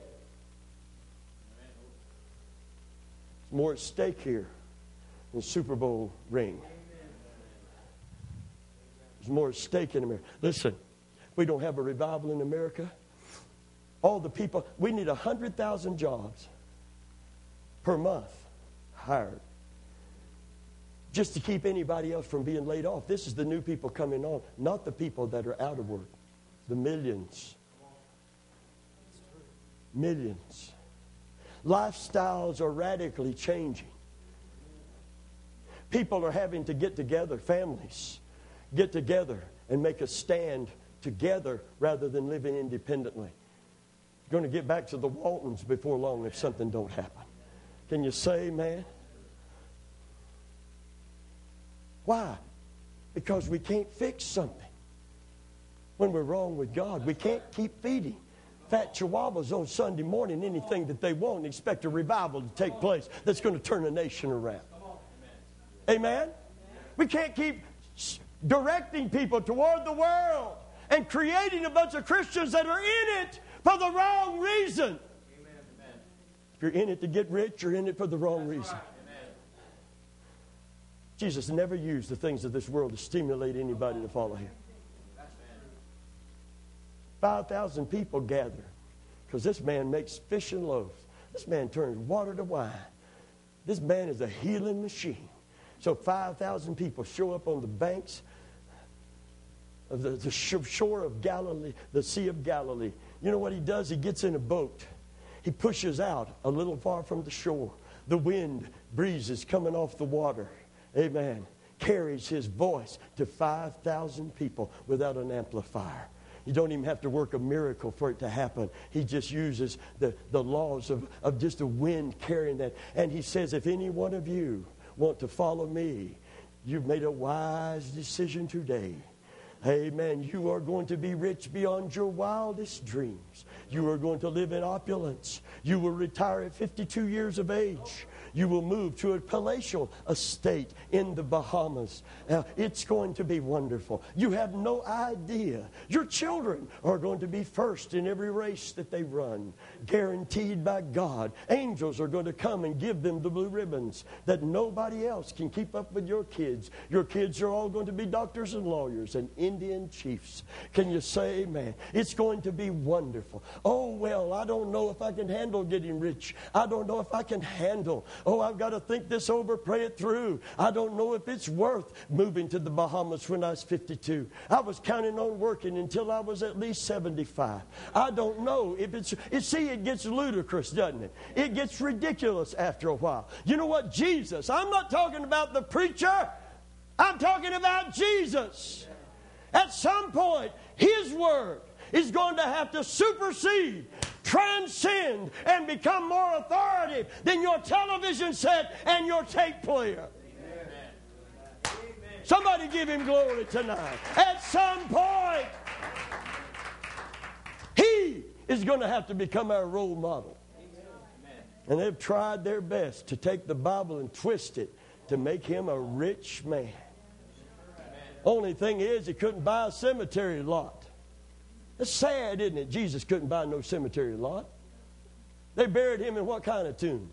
There's more at stake here than Super Bowl ring. There's more at stake in America. Listen, we don't have a revival in America. All the people, we need one hundred thousand jobs per month hired just to keep anybody else from being laid off. This is the new people coming on, not the people that are out of work. The millions. Millions. Lifestyles are radically changing. People are having to get together, families, get together and make a stand together rather than living independently. You're going to get back to the Waltons before long if something don't happen. Can you say amen? Why? Because we can't fix something when we're wrong with God. We can't keep feeding fat chihuahuas on Sunday morning anything that they want and expect a revival to take place that's going to turn a nation around. Amen? We can't keep directing people toward the world and creating a bunch of Christians that are in it for the wrong reason. If you're in it to get rich, you're in it for the wrong reason. Jesus never used the things of this world to stimulate anybody to follow Him. five thousand people gather because this man makes fish and loaves. This man turns water to wine. This man is a healing machine. So five thousand people show up on the banks of the, the shore of Galilee, the Sea of Galilee. You know what he does? He gets in a boat. He pushes out a little far from the shore. The wind breezes coming off the water. Amen. Carries his voice to five thousand people without an amplifier. You don't even have to work a miracle for it to happen. He just uses the, the laws of, of just the wind carrying that. And he says, if any one of you want to follow me, you've made a wise decision today. Amen. You are going to be rich beyond your wildest dreams. You are going to live in opulence. You will retire at fifty-two years of age. You will move to a palatial estate in the Bahamas. Uh, it's going to be wonderful. You have no idea. Your children are going to be first in every race that they run, guaranteed by God. Angels are going to come and give them the blue ribbons that nobody else can keep up with your kids. Your kids are all going to be doctors and lawyers and Indian chiefs. Can you say amen? It's going to be wonderful. Oh, well, I don't know if I can handle getting rich. I don't know if I can handle Oh, I've got to think this over, pray it through. I don't know if it's worth moving to the Bahamas when I was fifty-two. I was counting on working until I was at least seventy-five. I don't know if it's... You see, it gets ludicrous, doesn't it? It gets ridiculous after a while. You know what? Jesus. I'm not talking about the preacher. I'm talking about Jesus. At some point, His Word is going to have to supersede, transcend, and become more authoritative than your television set and your tape player. Amen. Somebody give Him glory tonight. At some point, He is going to have to become our role model. And they've tried their best to take the Bible and twist it to make him a rich man. Only thing is, he couldn't buy a cemetery lot. It's sad, isn't it? Jesus couldn't buy no cemetery lot. They buried him in what kind of tomb?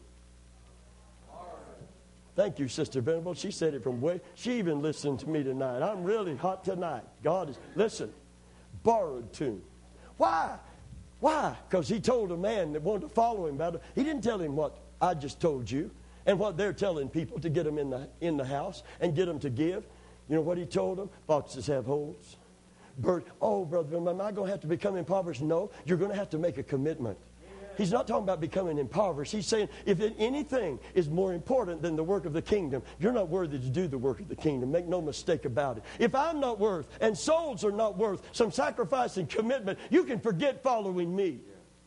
Thank you, Sister Venerable. She said it from way. She even listened to me tonight. I'm really hot tonight. God is, listen, borrowed tomb. Why? Why? Because he told a man that wanted to follow him about it. He didn't tell him what I just told you and what they're telling people to get them in the, in the house and get them to give. You know what he told them? Foxes have holes. Bird. Oh, brother, am I going to have to become impoverished? No, you're going to have to make a commitment. He's not talking about becoming impoverished. He's saying if anything is more important than the work of the kingdom, you're not worthy to do the work of the kingdom. Make no mistake about it. If I'm not worth and souls are not worth some sacrifice and commitment, you can forget following me.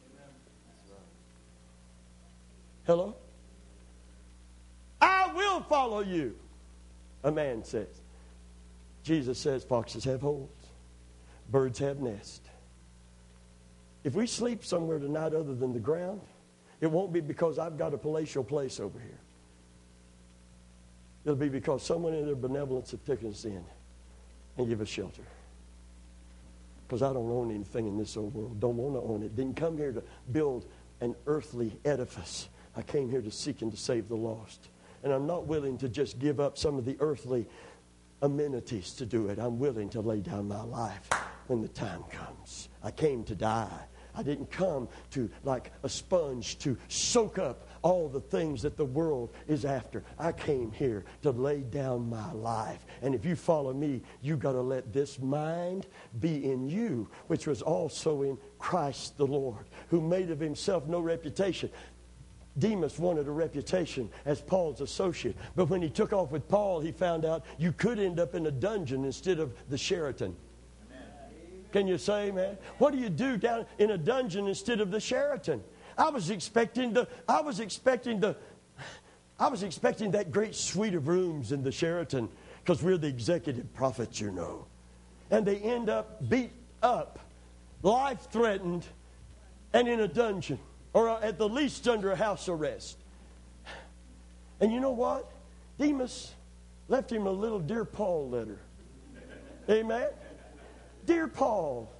Hello? I will follow you, a man says. Jesus says foxes have holes. Birds have nests. If we sleep somewhere tonight other than the ground, it won't be because I've got a palatial place over here. It'll be because someone in their benevolence have taken us in and give us shelter. Because I don't own anything in this old world. Don't want to own it. Didn't come here to build an earthly edifice. I came here to seek and to save the lost. And I'm not willing to just give up some of the earthly amenities to do it. I'm willing to lay down my life when the time comes. I came to die. I didn't come to, like a sponge, to soak up all the things that the world is after. I came here to lay down my life. And if you follow me, you got to let this mind be in you, which was also in Christ the Lord, who made of himself no reputation. Demas wanted a reputation as Paul's associate. But when he took off with Paul, he found out you could end up in a dungeon instead of the Sheraton. Can you say, man? What do you do down in a dungeon instead of the Sheraton? I was expecting the, I was expecting the, I was expecting that great suite of rooms in the Sheraton because we're the executive prophets, you know. And they end up beat up, life-threatened, and in a dungeon. Or at the least under a house arrest. And you know what? Demas left him a little Dear Paul letter. Amen? Dear Paul,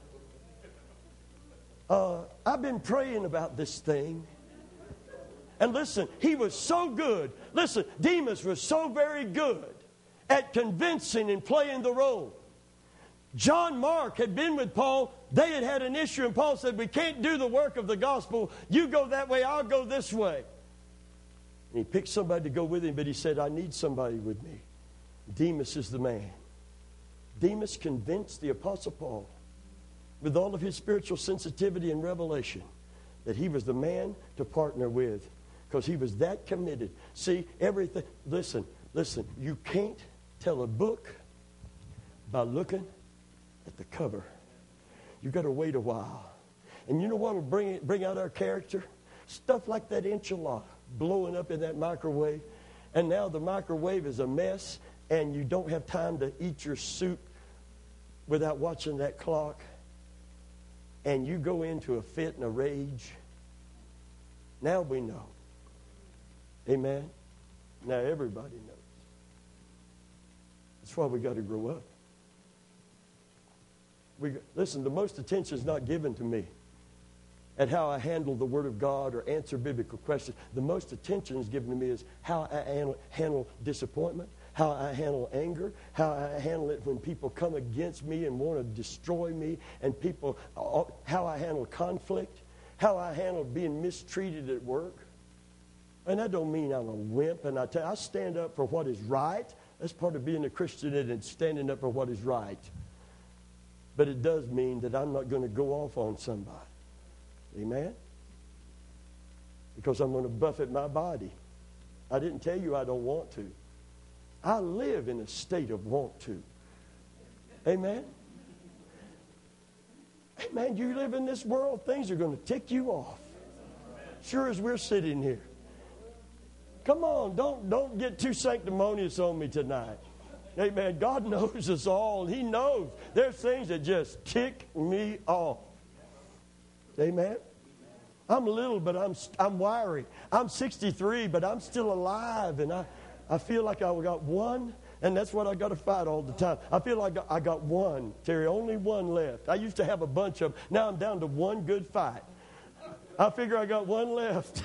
uh, I've been praying about this thing. And listen, he was so good. Listen, Demas was so very good at convincing and playing the role. John Mark had been with Paul. They had had an issue, and Paul said, we can't do the work of the gospel. You go that way, I'll go this way. And he picked somebody to go with him, but he said, I need somebody with me. Demas is the man. Demas convinced the Apostle Paul, with all of his spiritual sensitivity and revelation, that he was the man to partner with, because he was that committed. See, everything, listen, listen, you can't tell a book by looking at the cover. You've got to wait a while. And you know what will bring, bring out our character? Stuff like that enchilada blowing up in that microwave. And now the microwave is a mess, and you don't have time to eat your soup without watching that clock. And you go into a fit and a rage. Now we know. Amen? Now everybody knows. That's why we got to grow up. We, listen, the most attention is not given to me at how I handle the Word of God or answer biblical questions. The most attention is given to me is how I handle, handle disappointment, how I handle anger, how I handle it when people come against me and want to destroy me, and people, how I handle conflict, how I handle being mistreated at work. And that don't mean I'm a wimp, and I tell you, I stand up for what is right. That's part of being a Christian, and standing up for what is right. But it does mean that I'm not going to go off on somebody. Amen? Because I'm going to buffet my body. I didn't tell you I don't want to. I live in a state of want to. Amen? Amen. You live in this world, things are going to tick you off. Sure as we're sitting here. Come on, don't, don't get too sanctimonious on me tonight. Amen. God knows us all. He knows there's things that just tick me off. Amen. I'm little, but I'm I'm wiry. I'm sixty-three, but I'm still alive, and I I feel like I got one, and that's what I got to fight all the time. I feel like I got one, Terry, only one left. I used to have a bunch of them. Now I'm down to one good fight. I figure I got one left.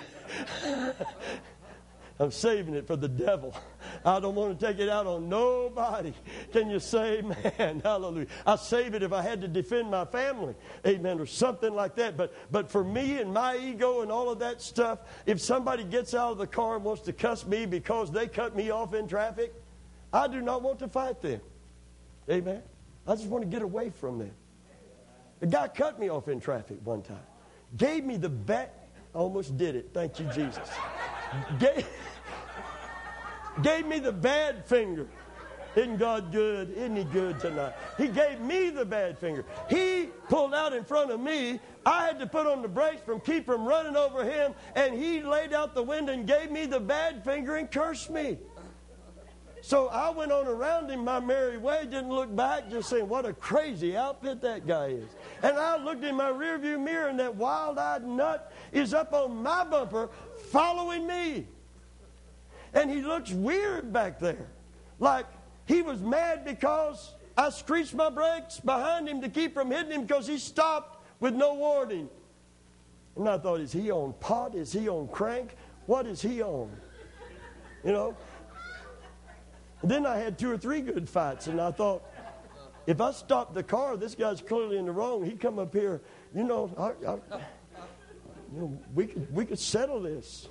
I'm saving it for the devil. I don't want to take it out on nobody. Can you say amen? Hallelujah. I save it if I had to defend my family. Amen. Or something like that. But but for me and my ego and all of that stuff, if somebody gets out of the car and wants to cuss me because they cut me off in traffic, I do not want to fight them. Amen. I just want to get away from them. A guy cut me off in traffic one time. Gave me the back. Almost did it. Thank you, Jesus. Gave, gave me the bad finger. Isn't God good? Isn't He good tonight? He gave me the bad finger. He pulled out in front of me. I had to put on the brakes from keep from running over him, and he laid out the window and gave me the bad finger and cursed me. So I went on around him my merry way, didn't look back, just saying, what a crazy outfit that guy is. And I looked in my rearview mirror, and that wild-eyed nut is up on my bumper following me. And he looks weird back there, like he was mad because I screeched my brakes behind him to keep from hitting him because he stopped with no warning. And I thought, is he on pot? Is he on crank? What is he on? You know? And then I had two or three good fights, and I thought, if I stop the car, this guy's clearly in the wrong. He come up here, you know, I, I, you know we could we could settle this.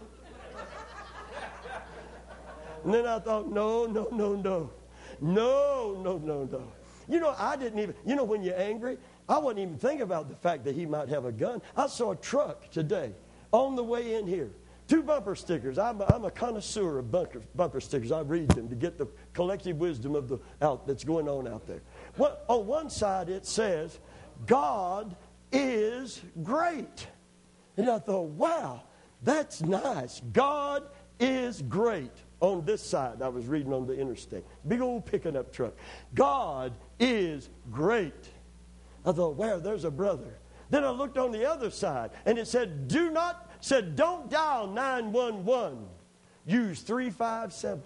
And then I thought, no, no, no, no, no, no, no, no. You know, I didn't even. You know, when you're angry, I wasn't even thinking about the fact that he might have a gun. I saw a truck today on the way in here. Two bumper stickers. I'm a, I'm a connoisseur of bumper, bumper stickers. I read them to get the collective wisdom of the out that's going on out there. Well, on one side it says, God is great. And I thought, wow, that's nice. God is great. On this side, I was reading on the interstate. Big old picking up truck. God is great. I thought, wow, there's a brother. Then I looked on the other side, and it said, do not said, don't dial nine one one. Use three five seven.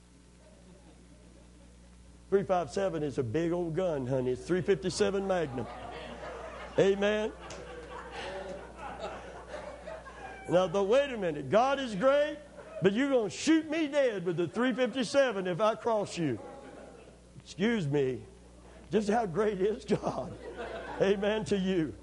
three five seven is a big old gun, honey. It's three fifty-seven Magnum. Amen. And I thought, wait a minute. God is great, but you're going to shoot me dead with the three fifty-seven if I cross you. Excuse me. Just how great is God. Amen to you.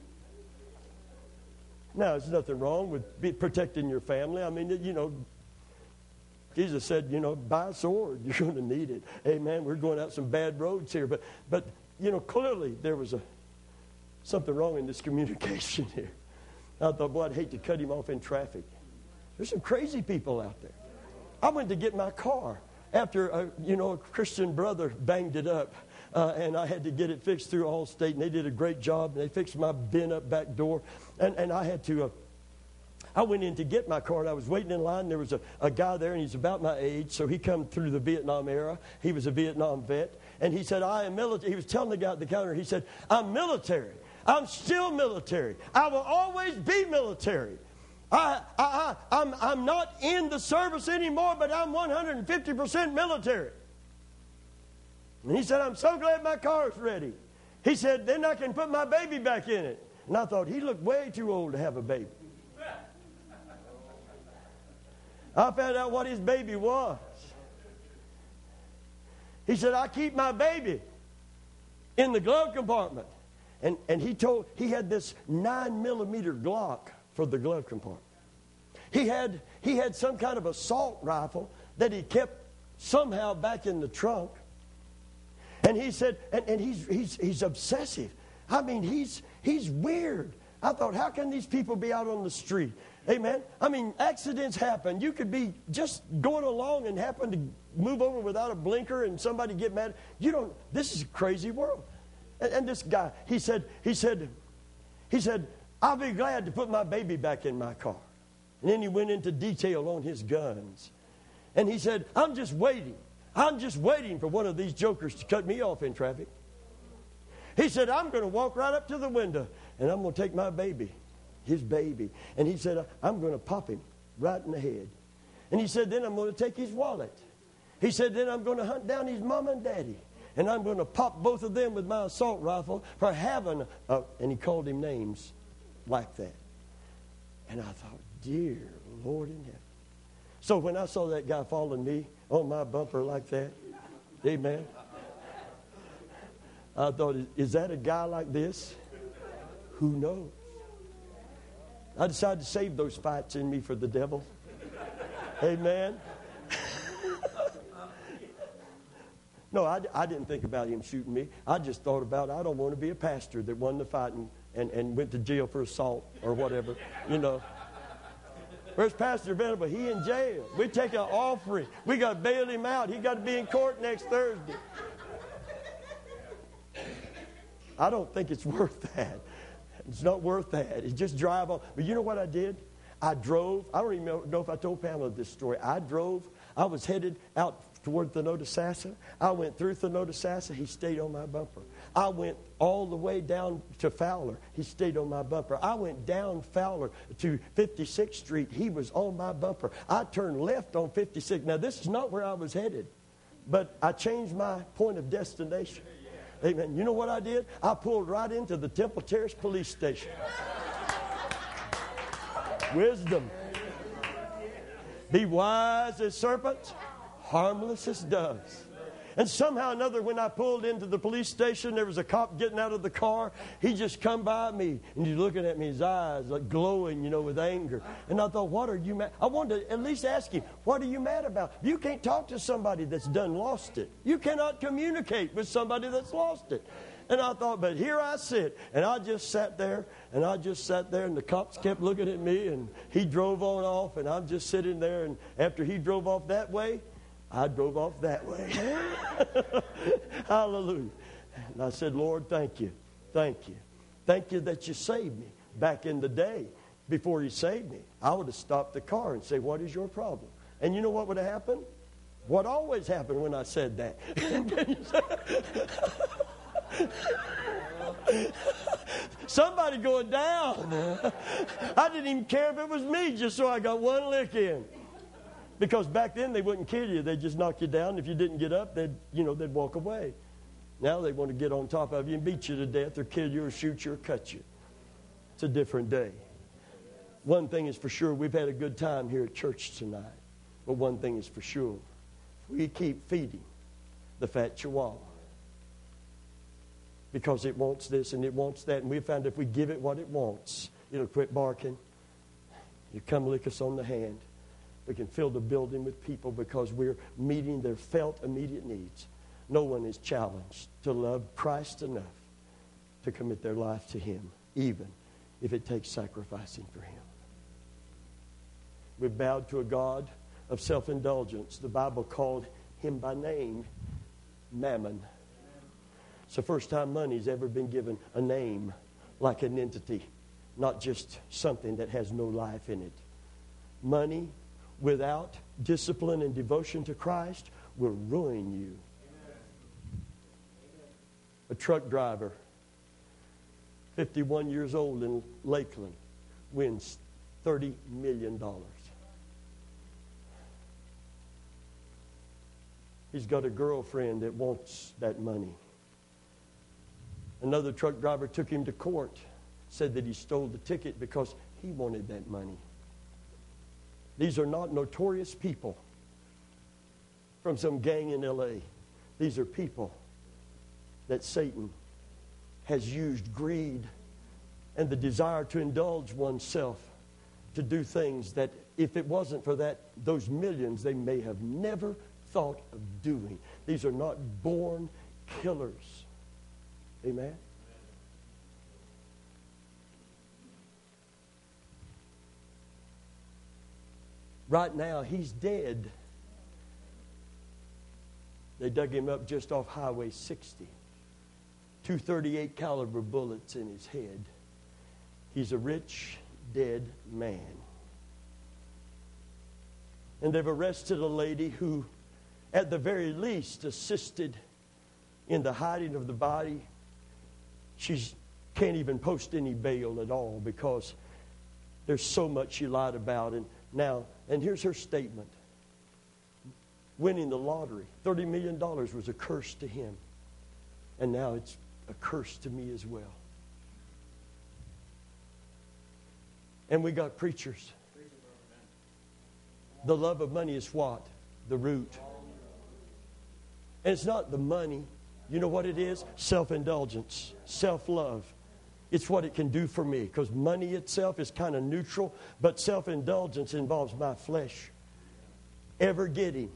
Now, there's nothing wrong with be protecting your family. I mean, you know, Jesus said, you know, buy a sword. You're going to need it. Amen. We're going out some bad roads here. But, but you know, clearly there was a something wrong in this communication here. I thought, boy, I'd hate to cut him off in traffic. There's some crazy people out there. I went to get my car after, a, you know, a Christian brother banged it up. Uh, and I had to get it fixed through Allstate, and they did a great job. And they fixed my bent-up back door, and, and I had to. Uh, I went in to get my car, and I was waiting in line. And there was a, a guy there, and he's about my age, so he come through the Vietnam era. He was a Vietnam vet, and he said, "I am military." He was telling the guy at the counter. He said, "I'm military. I'm still military. I will always be military. I, I, I, I'm, I'm not in the service anymore, but I'm one hundred fifty percent military." And he said, "I'm so glad my car's ready." He said, "Then I can put my baby back in it." And I thought, he looked way too old to have a baby. I found out what his baby was. He said, "I keep my baby in the glove compartment." And, and he told, he had this nine millimeter Glock for the glove compartment. He had, he had some kind of assault rifle that he kept somehow back in the trunk. And he said, and, and he's, he's, he's obsessive. I mean, he's, he's weird. I thought, how can these people be out on the street? Amen. I mean, accidents happen. You could be just going along and happen to move over without a blinker and somebody get mad. You don't, this is a crazy world. And, and this guy, he said, he said, he said, "I'll be glad to put my baby back in my car." And then he went into detail on his guns. And he said, "I'm just waiting. I'm just waiting for one of these jokers to cut me off in traffic." He said, "I'm going to walk right up to the window, and I'm going to take my baby, his baby." And he said, "I'm going to pop him right in the head." And he said, "Then I'm going to take his wallet." He said, then I'm going to hunt down his mom and daddy. And I'm going to pop both of them with my assault rifle for having a... And he called him names like that. And I thought, dear Lord in heaven. So when I saw that guy following me on my bumper like that, amen, I thought, is that a guy like this? Who knows? I decided to save those fights in me for the devil. Amen. No, I, I didn't think about him shooting me. I just thought about, I don't want to be a pastor that won the fight and, and, and went to jail for assault or whatever, you know. Where's Pastor Venable? He in jail. We take an offering. We got to bail him out. He got to be in court next Thursday. I don't think it's worth that. It's not worth that. It's just drive on. But you know what I did? I drove. I don't even know if I told Pamela this story. I drove. I was headed out toward Thanodisassa. I went through Thanodisassa. He stayed on my bumper. I went all the way down to Fowler. He stayed on my bumper. I went down Fowler to fifty-sixth Street. He was on my bumper. I turned left on fifty-sixth. Now, this is not where I was headed, but I changed my point of destination. Amen. You know what I did? I pulled right into the Temple Terrace Police Station. Wisdom. Be wise as serpents, harmless as doves. And somehow or another, when I pulled into the police station, there was a cop getting out of the car. He just come by me, and he's looking at me, his eyes like glowing, you know, with anger. And I thought, what are you mad? I wanted to at least ask him, what are you mad about? You can't talk to somebody that's done lost it. You cannot communicate with somebody that's lost it. And I thought, but here I sit. And I just sat there, and I just sat there, and the cops kept looking at me, and he drove on off, and I'm just sitting there. And after he drove off that way, I drove off that way. Hallelujah. And I said, Lord, thank you. Thank you. Thank you that you saved me. Back in the day, before you saved me, I would have stopped the car and said, what is your problem? And you know what would have happened? What always happened when I said that? Somebody going down. I didn't even care if it was me, just so I got one lick in. Because back then they wouldn't kill you; they'd just knock you down. If you didn't get up, they'd you know they'd walk away. Now they want to get on top of you and beat you to death, or kill you, or shoot you, or cut you. It's a different day. One thing is for sure: we've had a good time here at church tonight. But one thing is for sure: we keep feeding the fat chihuahua. Because it wants this and it wants that. And we found if we give it what it wants, it'll quit barking. You come lick us on the hand. We can fill the building with people because we're meeting their felt immediate needs. No one is challenged to love Christ enough to commit their life to Him, even if it takes sacrificing for Him. We've bowed to a God of self-indulgence. The Bible called Him by name Mammon. It's the first time money's ever been given a name, like an entity, not just something that has no life in it. Money without discipline and devotion to Christ will ruin you. A truck driver, fifty-one years old in Lakeland, wins thirty million dollars. He's got a girlfriend that wants that money. Another truck driver took him to court, said that he stole the ticket because he wanted that money. These are not notorious people from some gang in L A. These are people that Satan has used greed and the desire to indulge oneself to do things that if it wasn't for that, those millions they may have never thought of doing. These are not born killers. Amen? Right now, he's dead. They dug him up just off Highway sixty. two thirty-eight caliber bullets in his head. He's a rich, dead man. And they've arrested a lady who, at the very least, assisted in the hiding of the body. She can't even post any bail at all because there's so much she lied about. And now, and here's her statement. winning the lottery. thirty million dollars was a curse to him. And now it's a curse to me as well. And we got preachers. The love of money is what? The root. And it's not the money. You know what it is? Self-indulgence, self-love. It's what it can do for me. Because money itself is kind of neutral, but self-indulgence involves my flesh. Ever getting,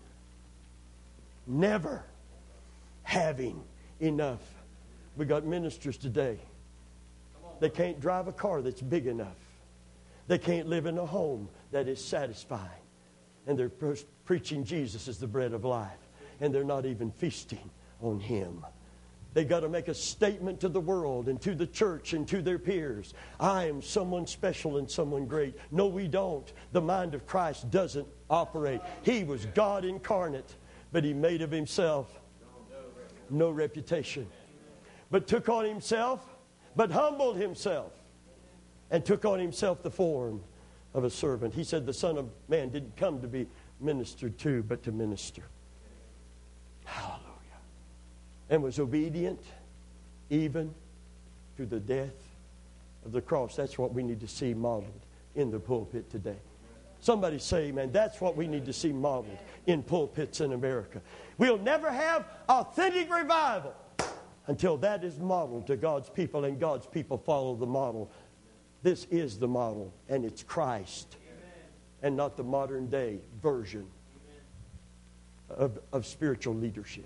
never having enough. We got ministers today. They can't drive a car that's big enough. They can't live in a home that is satisfying. And they're pre- preaching Jesus as the bread of life. And they're not even feasting on Him. They got to make a statement to the world and to the church and to their peers. I am someone special and someone great. No, we don't. The mind of Christ doesn't operate. He was God incarnate, but He made of Himself no reputation. But took on Himself, but humbled Himself, and took on Himself the form of a servant. He said the Son of Man didn't come to be ministered to, but to minister. Hallelujah. And was obedient even to the death of the cross. That's what we need to see modeled in the pulpit today. Somebody say, man, that's what we need to see modeled in pulpits in America. We'll never have authentic revival until that is modeled to God's people and God's people follow the model. This is the model, and it's Christ, and not the modern day version of, of spiritual leadership.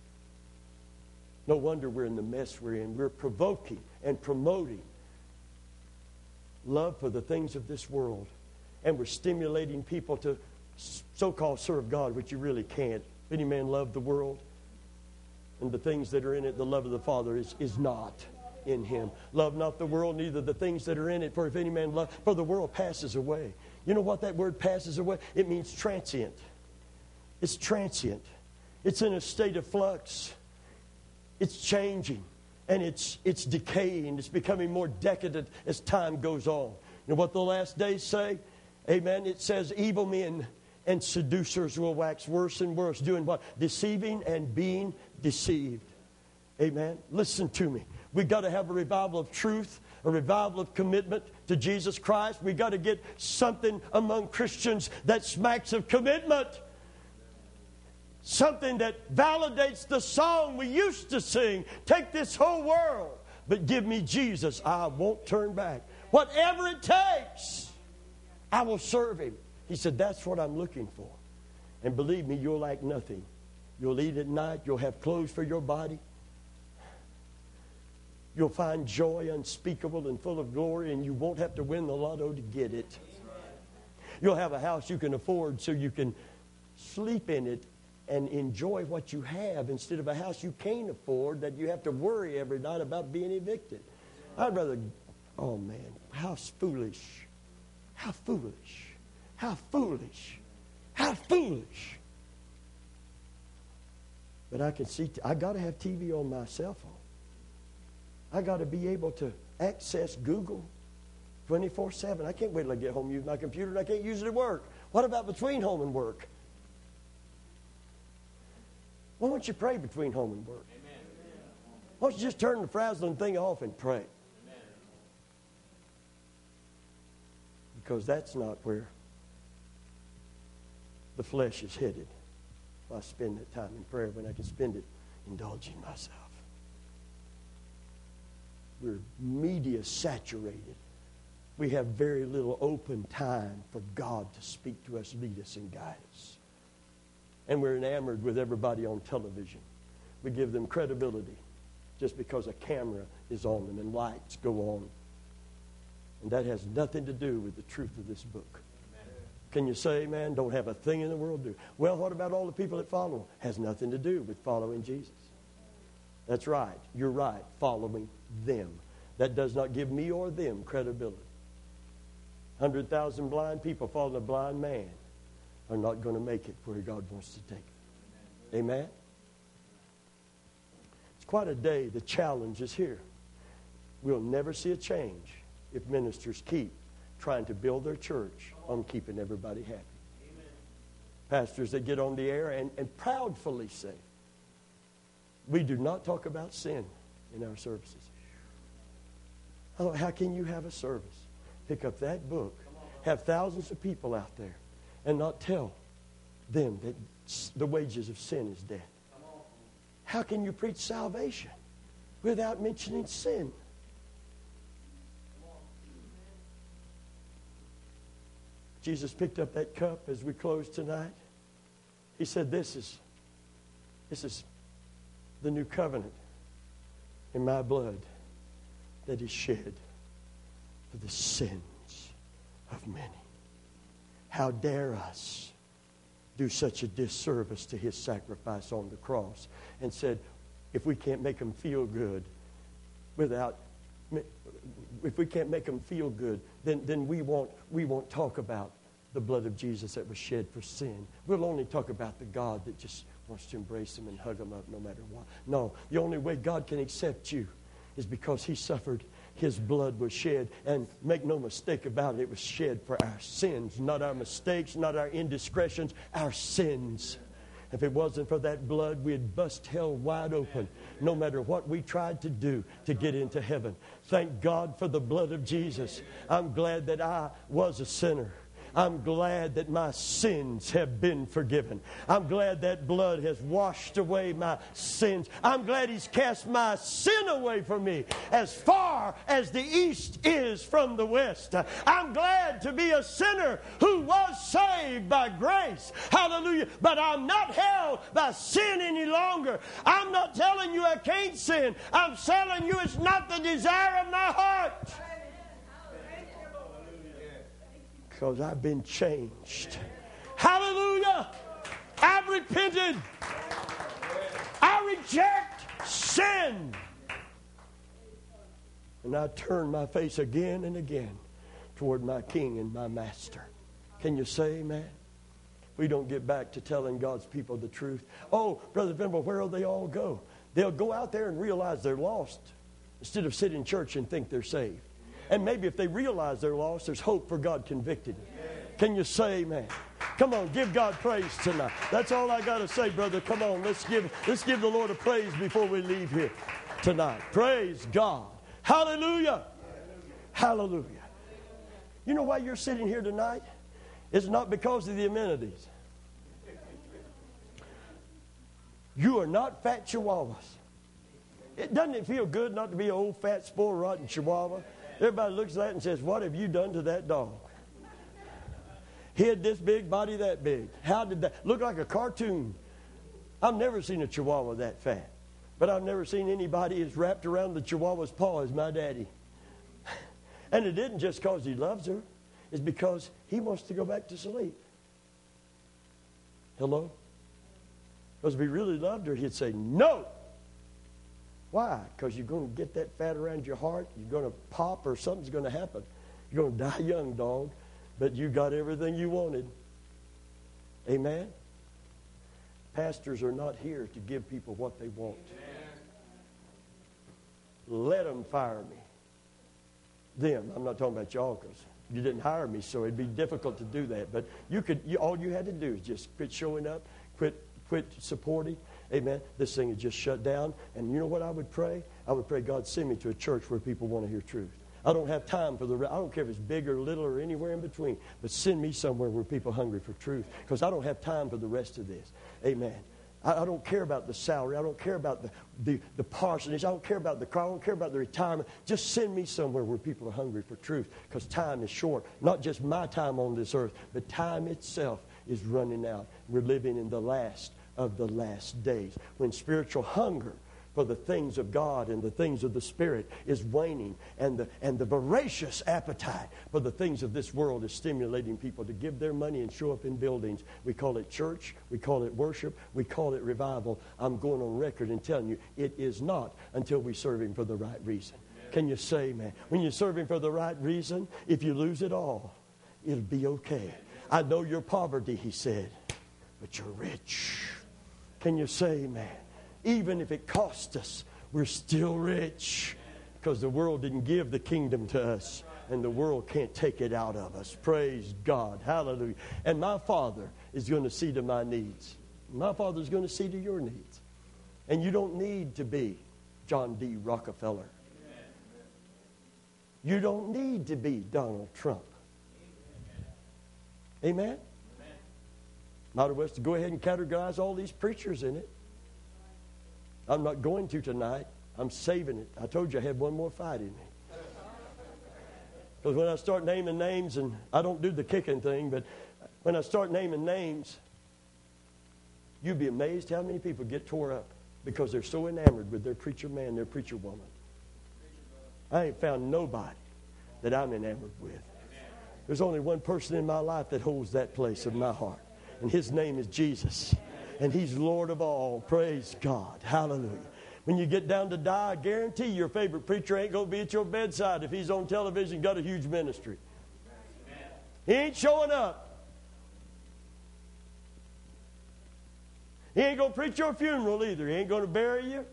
No wonder we're in the mess we're in. We're provoking and promoting love for the things of this world. And we're stimulating people to so-called serve God, which you really can't. If any man love the world and the things that are in it, the love of the Father is, is not in him. Love not the world, neither the things that are in it. For if any man love, for the world passes away. You know what that word passes away? It means transient. It's transient. It's in a state of flux. It's changing, and it's it's decaying. It's becoming more decadent as time goes on. You know what the last days say? Amen. It says evil men and seducers will wax worse and worse. Doing what? Deceiving and being deceived. Amen. Listen to me. We've got to have a revival of truth, a revival of commitment to Jesus Christ. We've got to get something among Christians that smacks of commitment. Something that validates the song we used to sing. Take this whole world, but give me Jesus. I won't turn back. Whatever it takes, I will serve Him. He said, that's what I'm looking for. And believe me, you'll lack nothing. You'll eat at night. You'll have clothes for your body. You'll find joy unspeakable and full of glory, and you won't have to win the lotto to get it. You'll have a house you can afford so you can sleep in it and enjoy what you have instead of a house you can't afford that you have to worry every night about being evicted. I'd rather, oh man, how foolish, how foolish, how foolish, how foolish. But I can see, I got to have T V on my cell phone. I got to be able to access Google twenty-four seven. I can't wait till I get home and use my computer, and I can't use it at work. What about between home and work? Why don't you pray between home and work? Amen. Why don't you just turn the frazzling thing off and pray? Amen. Because that's not where the flesh is headed. I spend that time in prayer when I can spend it indulging myself. We're media saturated. We have very little open time for God to speak to us, lead us, and guide us. And we're enamored with everybody on television. We give them credibility just because a camera is on them and lights go on. And that has nothing to do with the truth of this book. Amen. Can you say, man, don't have a thing in the world to do? Well, what about all the people that follow him? Has nothing to do with following Jesus. That's right. You're right. Following them. That does not give me or them credibility. one hundred thousand blind people following a blind man are not going to make it where God wants to take them. Amen. Amen? It's quite a day. The challenge is here. We'll never see a change if ministers keep trying to build their church on keeping everybody happy. Amen. pastors that get on the air and, and proudly say, we do not talk about sin in our services. I thought, how can you have a service, pick up that book, have thousands of people out there, and not tell them that the wages of sin is death? How can you preach salvation without mentioning sin? Jesus picked up that cup as we close tonight. He said, this is, this is the new covenant in my blood that is shed for the sins of many. How dare us do such a disservice to his sacrifice on the cross, and said, if we can't make them feel good without, if we can't make them feel good, then, then we won't, we won't talk about the blood of Jesus that was shed for sin. We'll only talk about the God that just wants to embrace them and hug them up no matter what. No, the only way God can accept you is because he suffered. His blood was shed, and make no mistake about it, it was shed for our sins, not our mistakes, not our indiscretions, our sins. If it wasn't for that blood, we'd bust hell wide open, no matter what we tried to do to get into heaven. Thank God for the blood of Jesus. I'm glad that I was a sinner. I'm glad that my sins have been forgiven. I'm glad that blood has washed away my sins. I'm glad he's cast my sin away from me as far as the east is from the west. I'm glad to be a sinner who was saved by grace. Hallelujah. But I'm not held by sin any longer. I'm not telling you I can't sin. I'm telling you it's not the desire of my heart. Because I've been changed. Hallelujah. I've repented. I reject sin. And I turn my face again and again toward my King and my Master. Can you say amen? We don't get back to telling God's people the truth. Oh, Brother Venable, where will they all go? They'll go out there and realize they're lost instead of sit in church and think they're saved. And maybe if they realize they're lost, there's hope for God convicted. Can you say amen? Come on, give God praise tonight. That's all I got to say, brother. Come on, let's give, let's give the Lord a praise before we leave here tonight. Praise God. Hallelujah. Hallelujah. You know why you're sitting here tonight? It's not because of the amenities. You are not fat chihuahuas. It doesn't it feel good not to be an old, fat, spoiled, rotten chihuahua? Everybody looks at that and says, what have you done to that dog? Head this big, body that big. How did that look like a cartoon? I've never seen a chihuahua that fat. But I've never seen anybody as wrapped around the chihuahua's paw as my daddy. And it isn't just because he loves her. It's because he wants to go back to sleep. Hello? Because if he really loved her, he'd say, no. Why? Because you're going to get that fat around your heart. You're going to pop or something's going to happen. You're going to die young, dog. But you got everything you wanted. Amen? Pastors are not here to give people what they want. Let them fire me. Them. I'm not talking about y'all because you didn't hire me, so it'd be difficult to do that. But you could. You, all you had to do is just quit showing up, quit, quit supporting. Amen. This thing is just shut down. And you know what I would pray? I would pray, God, send me to a church where people want to hear truth. I don't have time for the, I don't care if it's big or little or anywhere in between, but send me somewhere where people are hungry for truth, because I don't have time for the rest of this. Amen. I, I don't care about the salary. I don't care about the, the, the parsonage. I don't care about the car. I don't care about the retirement. Just send me somewhere where people are hungry for truth, because time is short. Not just my time on this earth, but time itself is running out. We're living in the last of the last days, when spiritual hunger for the things of God and the things of the Spirit is waning, and the and the voracious appetite for the things of this world is stimulating people to give their money and show up in buildings. We call it church, we call it worship, we call it revival. I'm going on record and telling you, it is not until we serve Him for the right reason. Can you say, man? When you serve Him for the right reason, if you lose it all, it'll be okay. I know your poverty, He said, but you're rich. Can you say, man? Even if it costs us, we're still rich, because the world didn't give the kingdom to us, And the world can't take it out of us. Praise God. Hallelujah. And my Father is going to see to my needs. My Father is going to see to your needs. And you don't need to be John D. Rockefeller. You don't need to be Donald Trump. Amen? Might as well go ahead and categorize all these preachers in it. I'm not going to tonight. I'm saving it. I told you I had one more fight in me. Because when I start naming names, and I don't do the kicking thing, but when I start naming names, you'd be amazed how many people get tore up because they're so enamored with their preacher man, their preacher woman. I ain't found nobody that I'm enamored with. There's only one person in my life that holds that place in my heart, and his name is Jesus. And he's Lord of all. Praise God. Hallelujah. When you get down to die, I guarantee your favorite preacher ain't going to be at your bedside if he's on television and got a huge ministry. He ain't showing up. He ain't going to preach your funeral either. He ain't going to bury you.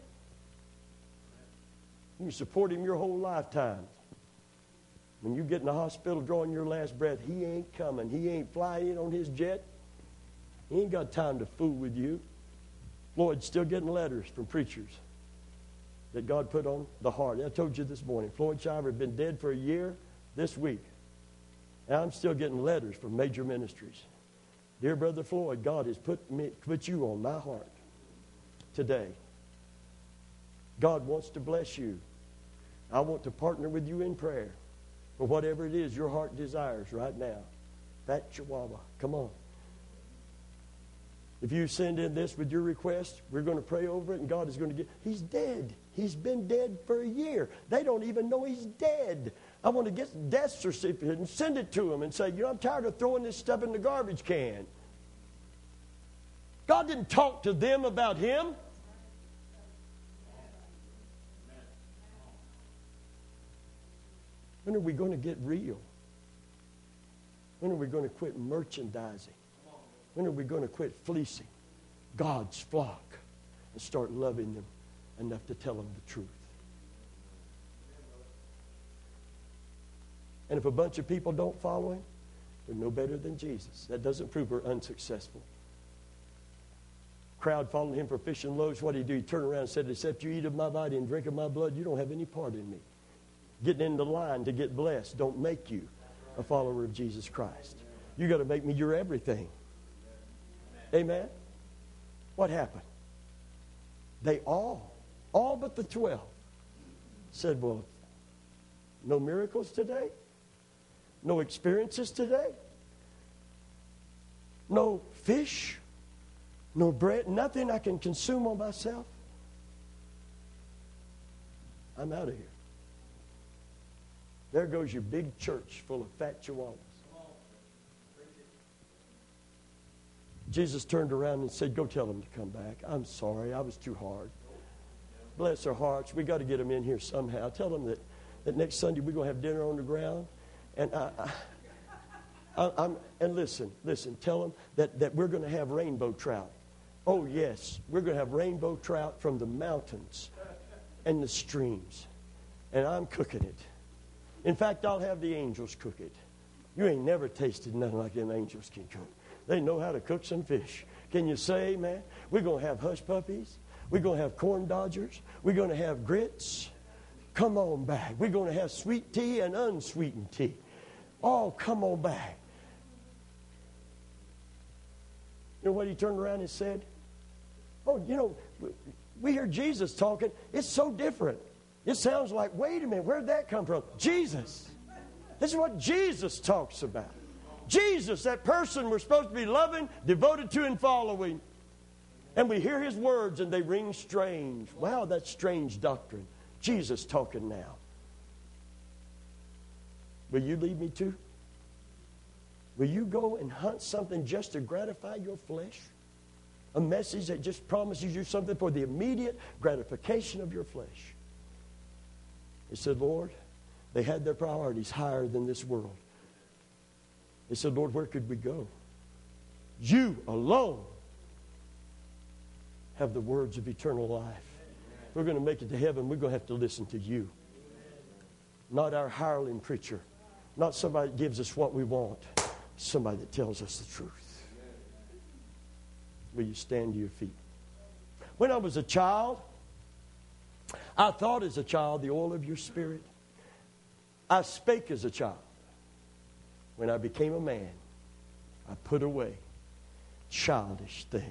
You can support him your whole lifetime. When you get in the hospital drawing your last breath, he ain't coming. He ain't flying in on his jet. He ain't got time to fool with you. Floyd's still getting letters from preachers that God put on the heart. I told you this morning, Floyd Shiver had been dead for a year this week. And I'm still getting letters from major ministries. Dear Brother Floyd, God has put, me, put you on my heart today. God wants to bless you. I want to partner with you in prayer for whatever it is your heart desires right now. Fat Chihuahua, come on. If you send in this with your request, we're going to pray over it, and God is going to get... He's dead. He's been dead for a year. They don't even know he's dead. I want to get the death certificate and send it to him and say, you know, I'm tired of throwing this stuff in the garbage can. God didn't talk to them about him. When are we going to get real? When are we going to quit merchandising? When are we going to quit fleecing God's flock and start loving them enough to tell them the truth? And if a bunch of people don't follow him, they're no better than Jesus. That doesn't prove we're unsuccessful. Crowd followed him for fish and loaves. What did he do? He turned around and said, except you eat of my body and drink of my blood, you don't have any part in me. Getting in the line to get blessed don't make you a follower of Jesus Christ. You got to make me your everything. Amen? What happened? They all, all but the twelve, said, well, no miracles today? No experiences today? No fish? No bread? Nothing I can consume on myself? I'm out of here. There goes your big church full of fat chihuahuas. Jesus turned around and said, go tell them to come back. I'm sorry, I was too hard. Bless their hearts. We got to get them in here somehow. Tell them that, that next Sunday we're going to have dinner on the ground. And I, I, I, I'm, and listen, listen, tell them that, that we're going to have rainbow trout. Oh, yes, we're going to have rainbow trout from the mountains and the streams. And I'm cooking it. In fact, I'll have the angels cook it. You ain't never tasted nothing like them angels can cook. They know how to cook some fish. Can you say, man? We're going to have hush puppies. We're going to have corn dodgers. We're going to have grits. Come on back. We're going to have sweet tea and unsweetened tea. Oh, come on back. You know what he turned around and said? Oh, you know, we hear Jesus talking. It's so different. It sounds like, wait a minute, where'd that come from? Jesus. This is what Jesus talks about. Jesus, that person we're supposed to be loving, devoted to, and following. And we hear his words and they ring strange. Wow, that's strange doctrine. Jesus talking now. Will you lead me to? Will you go and hunt something just to gratify your flesh? A message that just promises you something for the immediate gratification of your flesh. He said, Lord, they had their priorities higher than this world. They said, Lord, where could we go? You alone have the words of eternal life. If we're going to make it to heaven, we're going to have to listen to you. Not our hireling preacher. Not somebody that gives us what we want. Somebody that tells us the truth. Will you stand to your feet? When I was a child, I thought as a child, the oil of your spirit. I spake as a child. When I became a man, I put away childish things.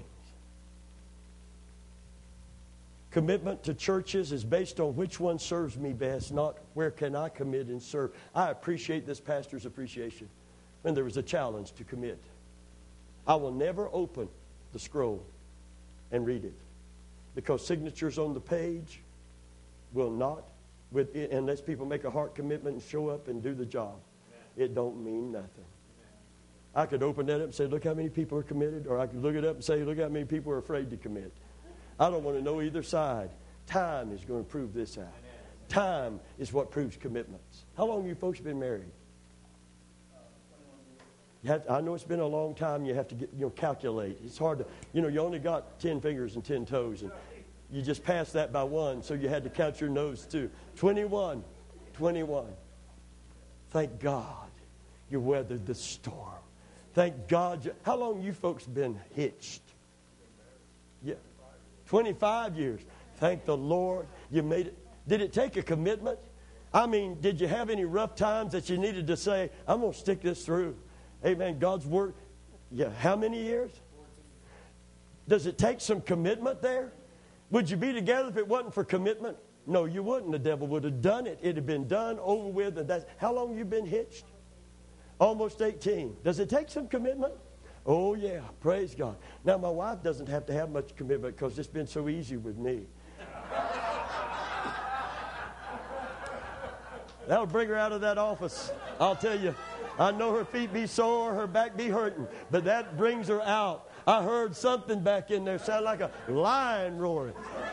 Commitment to churches is based on which one serves me best, not where can I commit and serve. I appreciate this pastor's appreciation when there was a challenge to commit. I will never open the scroll and read it because signatures on the page will not, with it, unless people make a heart commitment and show up and do the job. It don't mean nothing. I could open that up and say, look how many people are committed, or I could look it up and say, look how many people are afraid to commit. I don't want to know either side. Time is going to prove this out. Time is what proves commitments. How long have you folks been married? You have to, I know it's been a long time. You have to get, you know, calculate. It's hard to, you know, you only got ten fingers and ten toes, and you just passed that by one, so you had to count your nose too. twenty-one. twenty-one. Thank God you weathered the storm. Thank God. You, how long you folks been hitched? Yeah. twenty-five years. Thank the Lord you made it. Did it take a commitment? I mean, did you have any rough times that you needed to say, I'm going to stick this through? Amen. God's word. Yeah. How many years? Does it take some commitment there? Would you be together if it wasn't for commitment? No, you wouldn't. The devil would have done it. It had been done, over with. And that's, how long have you been hitched? Almost eighteen. Does it take some commitment? Oh, yeah. Praise God. Now, my wife doesn't have to have much commitment because it's been so easy with me. That'll bring her out of that office. I'll tell you. I know her feet be sore, her back be hurting, but that brings her out. I heard something back in there sound like a lion roaring.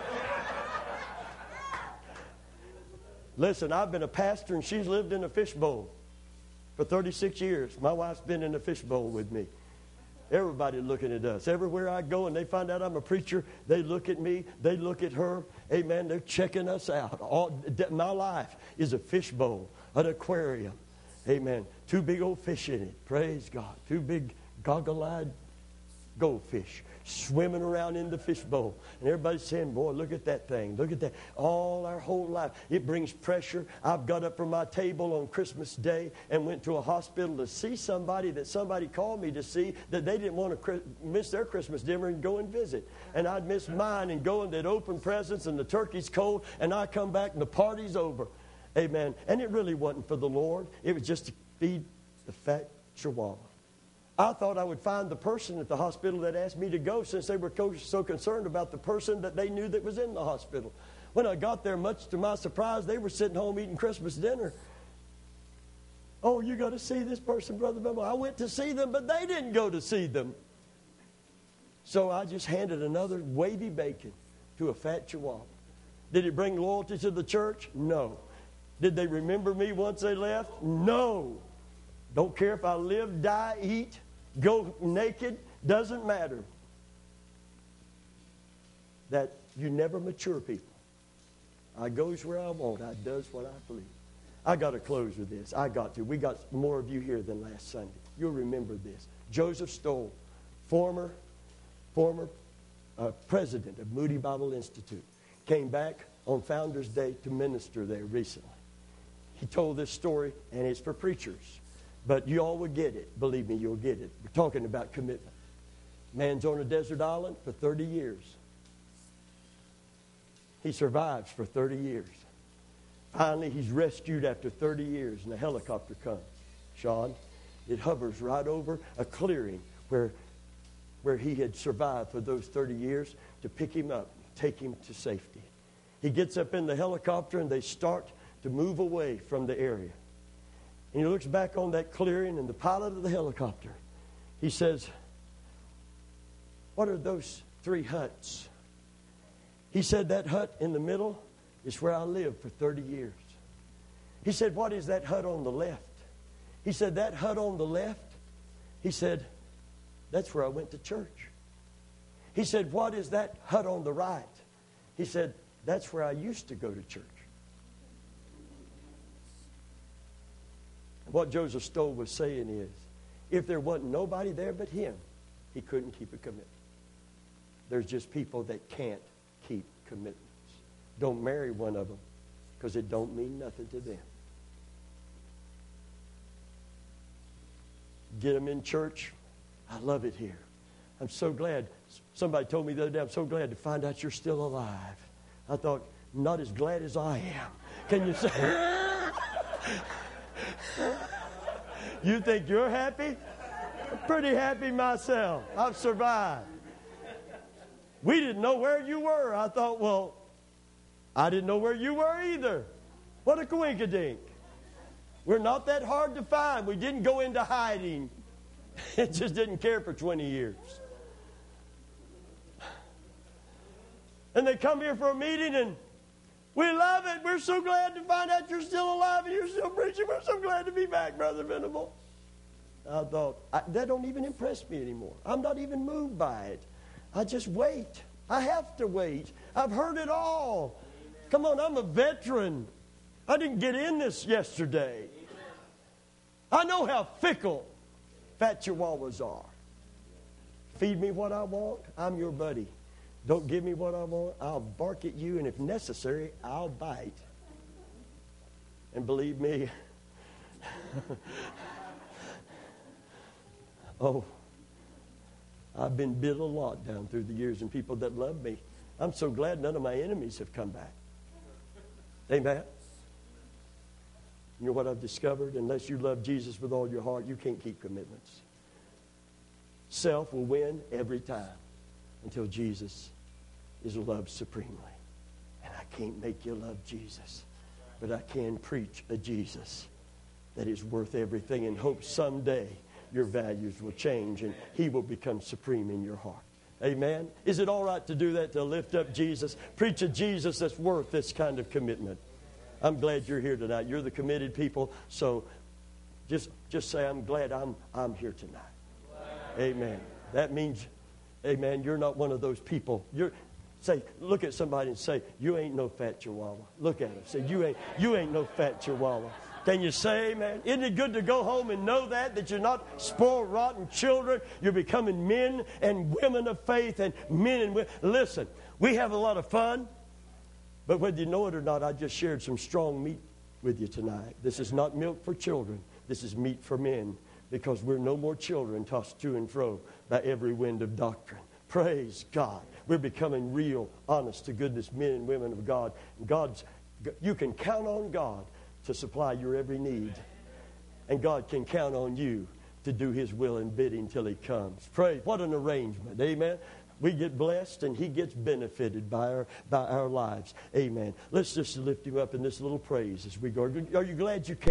Listen, I've been a pastor and she's lived in a fishbowl for thirty-six years. My wife's been in a fishbowl with me. Everybody looking at us. Everywhere I go and they find out I'm a preacher, they look at me, they look at her. Amen. They're checking us out. All, my life is a fishbowl, an aquarium. Amen. Two big old fish in it. Praise God. Two big goggle-eyed goldfish swimming around in the fishbowl. And everybody's saying, boy, look at that thing. Look at that. All our whole life. It brings pressure. I've got up from my table on Christmas Day and went to a hospital to see somebody that somebody called me to see that they didn't want to miss their Christmas dinner and go and visit. And I'd miss mine and go and they'd open presents and the turkey's cold and I come back and the party's over. Amen. And it really wasn't for the Lord. It was just to feed the fat chihuahua. I thought I would find the person at the hospital that asked me to go since they were so concerned about the person that they knew that was in the hospital. When I got there, much to my surprise, they were sitting home eating Christmas dinner. Oh, you got to see this person, Brother Bill. I went to see them, but they didn't go to see them. So I just handed another wavy bacon to a fat chihuahua. Did it bring loyalty to the church? No. Did they remember me once they left? No. Don't care if I live, die, eat, go naked, doesn't matter. That you never mature people. I goes where I want. I does what I believe. I got to close with this. I got to. We got more of you here than last Sunday. You'll remember this. Joseph Stoll, former, former uh, president of Moody Bible Institute, came back on Founders Day to minister there recently. He told this story, and it's for preachers. But you all will get it. Believe me, you'll get it. We're talking about commitment. Man's on a desert island for thirty years. He survives for thirty years. Finally, he's rescued after thirty years, and a helicopter comes. Sean, it hovers right over a clearing where, where he had survived for those thirty years to pick him up, take him to safety. He gets up in the helicopter, and they start to move away from the area. And he looks back on that clearing, and the pilot of the helicopter, he says, what are those three huts? He said, that hut in the middle is where I lived for thirty years. He said, what is that hut on the left? He said, that hut on the left, he said, that's where I went to church. He said, what is that hut on the right? He said, that's where I used to go to church. What Joseph Stoll was saying is, if there wasn't nobody there but him, he couldn't keep a commitment. There's just people that can't keep commitments. Don't marry one of them because it don't mean nothing to them. Get them in church. I love it here. I'm so glad. Somebody told me the other day, I'm so glad to find out you're still alive. I thought, not as glad as I am. Can you say? You think you're happy? I'm pretty happy myself. I've survived. We didn't know where you were. I thought, well, I didn't know where you were either. What a coinkydink. We're not that hard to find. We didn't go into hiding. It just didn't care for twenty years. And they come here for a meeting and we love it. We're so glad to find out you're still alive and you're still preaching. We're so glad to be back, Brother Venable. I thought, I, that don't even impress me anymore. I'm not even moved by it. I just wait. I have to wait. I've heard it all. Come on, I'm a veteran. I didn't get in this yesterday. I know how fickle fat chihuahuas are. Feed me what I want, I'm your buddy. Don't give me what I want, I'll bark at you, and if necessary, I'll bite. And believe me, oh, I've been bit a lot down through the years, and people that love me. I'm so glad none of my enemies have come back. Amen. You know what I've discovered? Unless you love Jesus with all your heart, you can't keep commitments. Self will win every time until Jesus is loved supremely. And I can't make you love Jesus, but I can preach a Jesus that is worth everything and hope someday your values will change and he will become supreme in your heart. Amen? Is it all right to do that, to lift up Jesus? Preach a Jesus that's worth this kind of commitment. I'm glad you're here tonight. You're the committed people, so just just say, I'm glad I'm I'm here tonight. Amen. That means, amen, you're not one of those people. You're say, look at somebody and say, you ain't no fat chihuahua. Look at him. Say, you ain't you ain't no fat chihuahua. Can you say amen? Isn't it good to go home and know that, that you're not spoiled, rotten children? You're becoming men and women of faith and men and women. Listen, we have a lot of fun. But whether you know it or not, I just shared some strong meat with you tonight. This is not milk for children. This is meat for men, because we're no more children tossed to and fro by every wind of doctrine. Praise God. We're becoming real, honest to goodness men and women of God. God's, you can count on God to supply your every need. And God can count on you to do his will and bidding till he comes. Praise. What an arrangement. Amen. We get blessed and he gets benefited by our by our lives. Amen. Let's just lift him up in this little praise as we go. Are you glad you came?